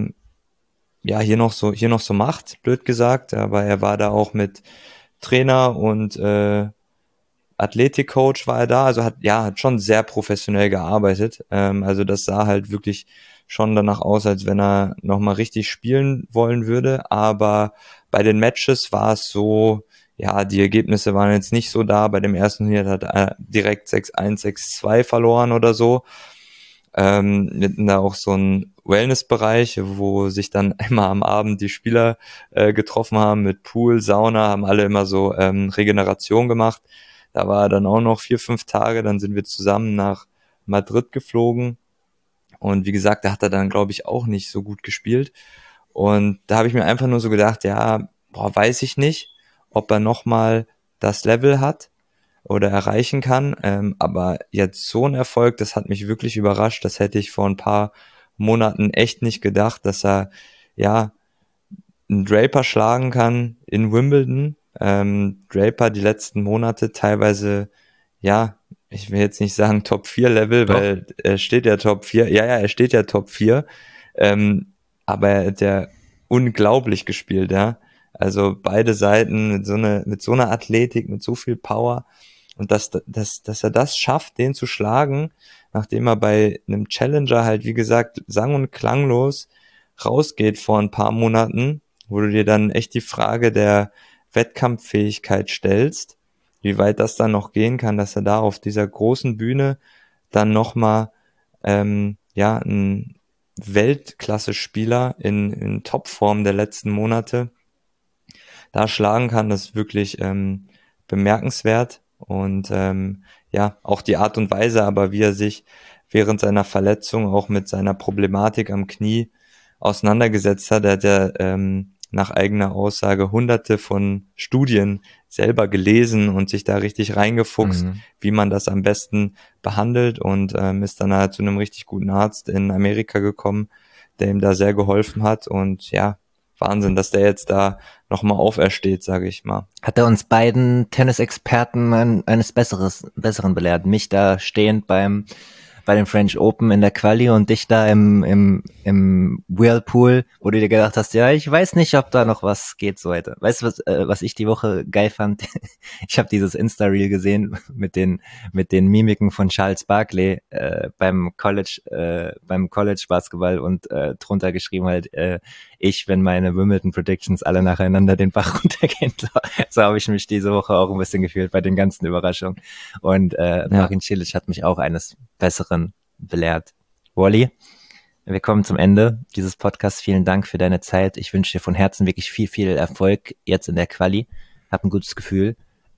hier noch so macht, blöd gesagt. Aber er war da auch mit Trainer und Athletikcoach war er da, also hat schon sehr professionell gearbeitet. Also das sah halt wirklich schon danach aus, als wenn er nochmal richtig spielen wollen würde. Aber bei den Matches war es so, ja, die Ergebnisse waren jetzt nicht so da. Bei dem ersten Turnier hat er direkt 6-1, 6-2 verloren oder so. Wir hatten da auch so einen Wellnessbereich, wo sich dann immer am Abend die Spieler getroffen haben mit Pool, Sauna, haben alle immer so Regeneration gemacht. Da war er dann auch noch 4-5 Tage, dann sind wir zusammen nach Madrid geflogen. Und wie gesagt, da hat er dann, glaube ich, auch nicht so gut gespielt. Und da habe ich mir einfach nur so gedacht, weiß ich nicht, ob er nochmal das Level hat oder erreichen kann. Aber jetzt so ein Erfolg, das hat mich wirklich überrascht. Das hätte ich vor ein paar Monaten echt nicht gedacht, dass er, einen Draper schlagen kann in Wimbledon. Draper die letzten Monate teilweise, ich will jetzt nicht sagen Top 4 Level, doch, weil er steht ja Top 4. Er steht ja Top 4. Aber er hat ja unglaublich gespielt, ja. Also beide Seiten mit so einer Athletik, mit so viel Power. Und dass er das schafft, den zu schlagen, nachdem er bei einem Challenger halt, wie gesagt, sang- und klanglos rausgeht vor ein paar Monaten, wo du dir dann echt die Frage der Wettkampffähigkeit stellst, wie weit das dann noch gehen kann, dass er da auf dieser großen Bühne dann nochmal ein Weltklasse-Spieler in Topform der letzten Monate da schlagen kann, das ist wirklich bemerkenswert. Und auch die Art und Weise, aber wie er sich während seiner Verletzung auch mit seiner Problematik am Knie auseinandergesetzt hat. Er hat ja nach eigener Aussage hunderte von Studien selber gelesen und sich da richtig reingefuchst, wie man das am besten behandelt und ist dann halt zu einem richtig guten Arzt in Amerika gekommen, der ihm da sehr geholfen hat und Wahnsinn, dass der jetzt da nochmal aufersteht, sage ich mal. Hat er uns beiden Tennisexperten eines Besseren belehrt. Mich da stehend bei dem French Open in der Quali und dich da im Whirlpool, wo du dir gedacht hast, ja, ich weiß nicht, ob da noch was geht so weiter. Weißt du, was ich die Woche geil fand? Ich habe dieses Insta-Reel gesehen mit den Mimiken von Charles Barkley beim College Basketball und drunter geschrieben halt, wenn meine Wimbledon Predictions alle nacheinander den Bach runtergehen. So habe ich mich diese Woche auch ein bisschen gefühlt bei den ganzen Überraschungen. Und Marin Cilic hat mich auch eines Besseren belehrt. Wally, wir kommen zum Ende dieses Podcasts. Vielen Dank für deine Zeit. Ich wünsche dir von Herzen wirklich viel, viel Erfolg jetzt in der Quali. Hab ein gutes Gefühl.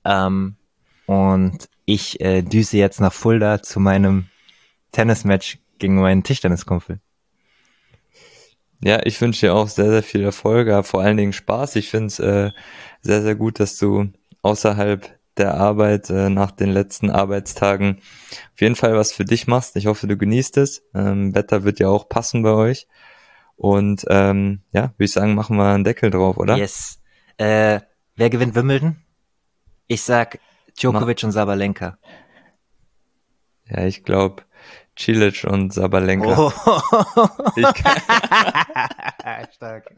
Und ich düse jetzt nach Fulda zu meinem Tennismatch gegen meinen Tischtenniskumpel. Ja, ich wünsche dir auch sehr, sehr viel Erfolg, vor allen Dingen Spaß. Ich finde es sehr, sehr gut, dass du außerhalb der Arbeit nach den letzten Arbeitstagen auf jeden Fall was für dich machst. Ich hoffe, du genießt es. Wetter wird ja auch passen bei euch. Und würde ich sagen, machen wir einen Deckel drauf, oder? Yes. Wer gewinnt Wimbledon? Ich sag Djokovic und Sabalenka. Ja, ich glaube Cilic und Sabalenka. Oh. Stark.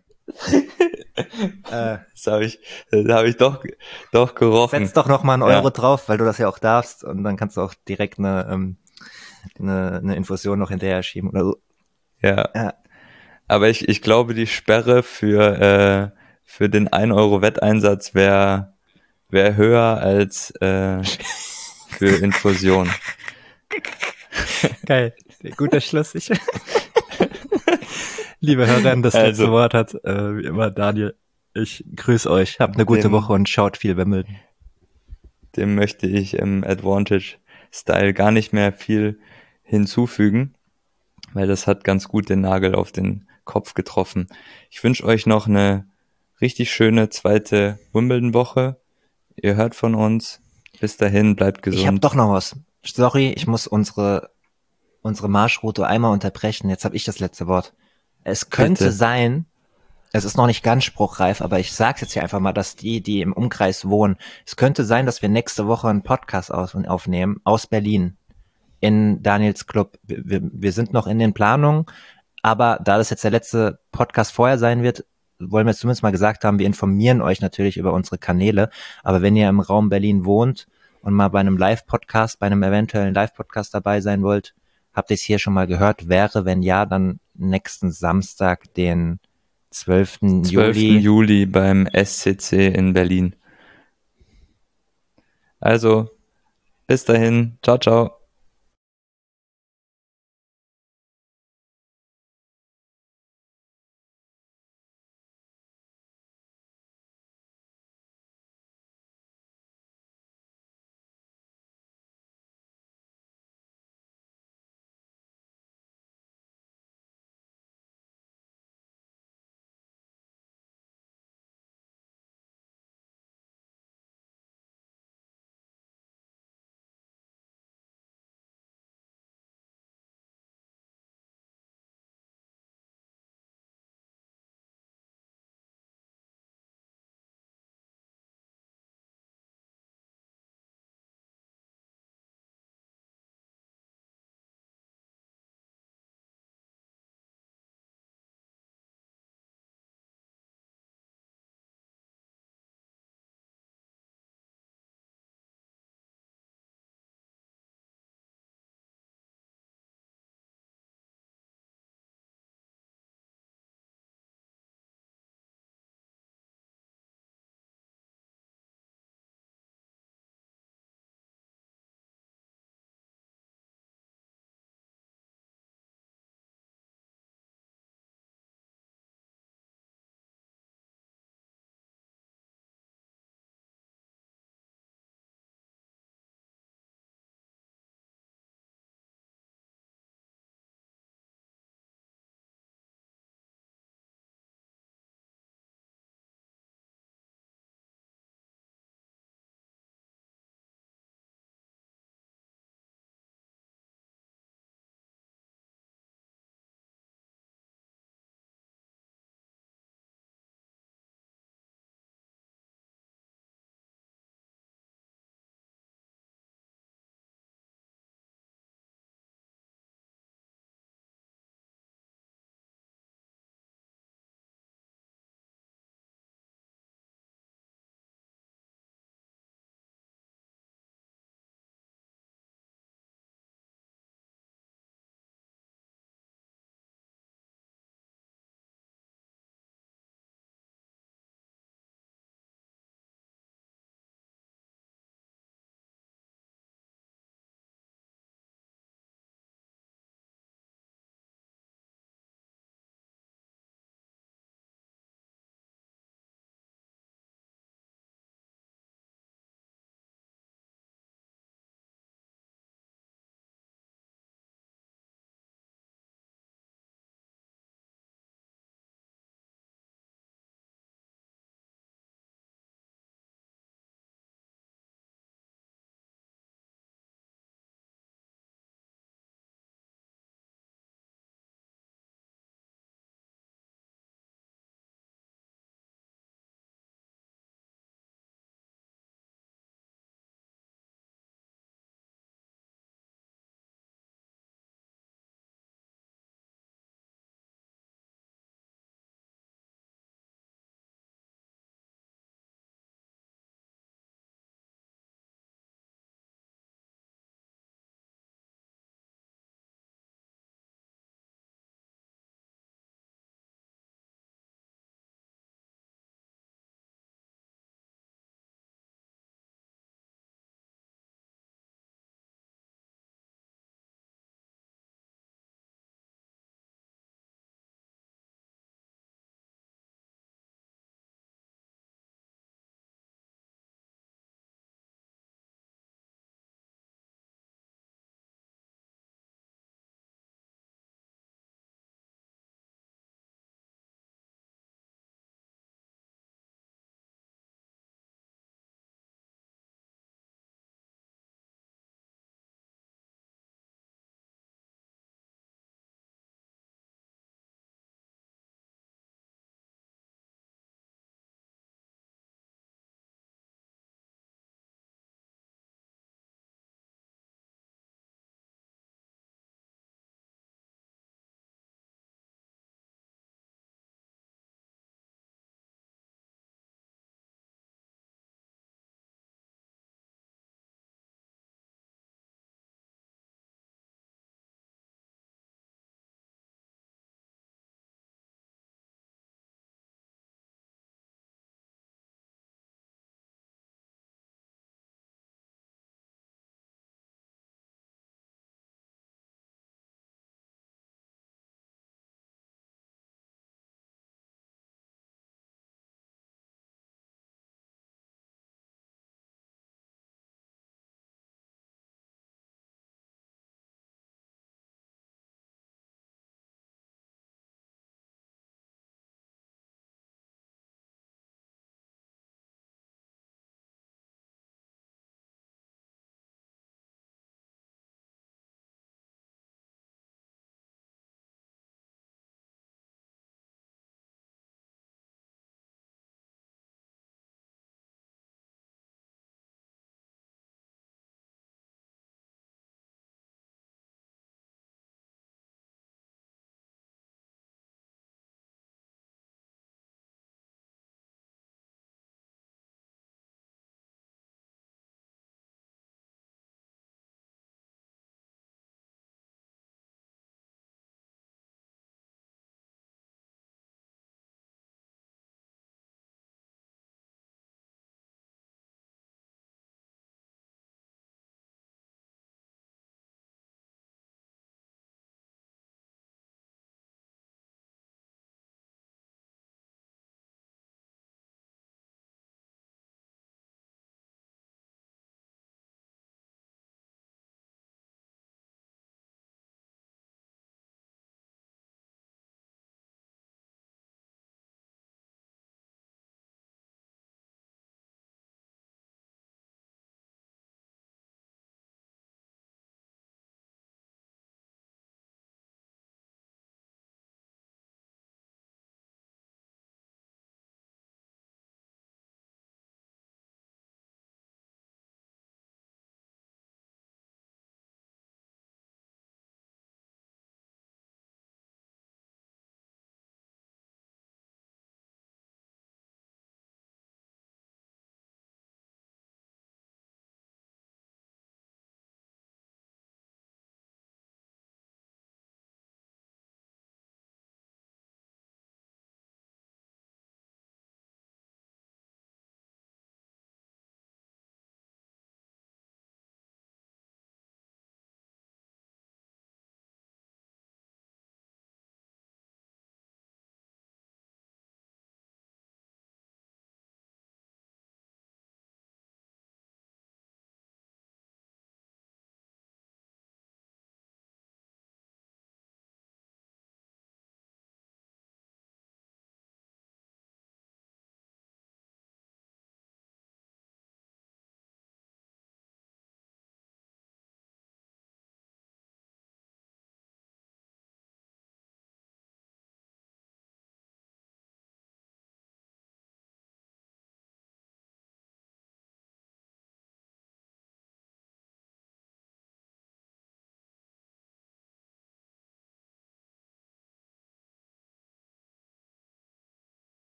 Das hab ich doch gerochen. Setz doch noch mal einen Euro drauf, weil du das ja auch darfst und dann kannst du auch direkt eine Infusion noch hinterher schieben oder so. Ja. Aber ich glaube, die Sperre für den 1 Euro Wetteinsatz wäre höher als für Infusion. Geil. Guter Schluss. Liebe Hörer, das letzte Wort hat wie immer Daniel. Ich grüße euch, habt eine gute Woche und schaut viel Wimbledon. Dem möchte ich im Advantage-Style gar nicht mehr viel hinzufügen, weil das hat ganz gut den Nagel auf den Kopf getroffen. Ich wünsche euch noch eine richtig schöne zweite Wimbledon-Woche. Ihr hört von uns. Bis dahin, bleibt gesund. Ich habe doch noch was. Sorry, ich muss unsere Marschroute einmal unterbrechen. Jetzt habe ich das letzte Wort. Es könnte sein, es ist noch nicht ganz spruchreif, aber ich sag's jetzt hier einfach mal, dass die im Umkreis wohnen, es könnte sein, dass wir nächste Woche einen Podcast aufnehmen aus Berlin in Daniels Club. Wir sind noch in den Planungen, aber da das jetzt der letzte Podcast vorher sein wird, wollen wir zumindest mal gesagt haben, wir informieren euch natürlich über unsere Kanäle, aber wenn ihr im Raum Berlin wohnt und mal bei einem Live-Podcast, bei einem eventuellen Live-Podcast dabei sein wollt, habt ihr es hier schon mal gehört, wäre, wenn ja, dann nächsten Samstag, den 12. Juli beim SCC in Berlin. Also, bis dahin. Ciao, ciao.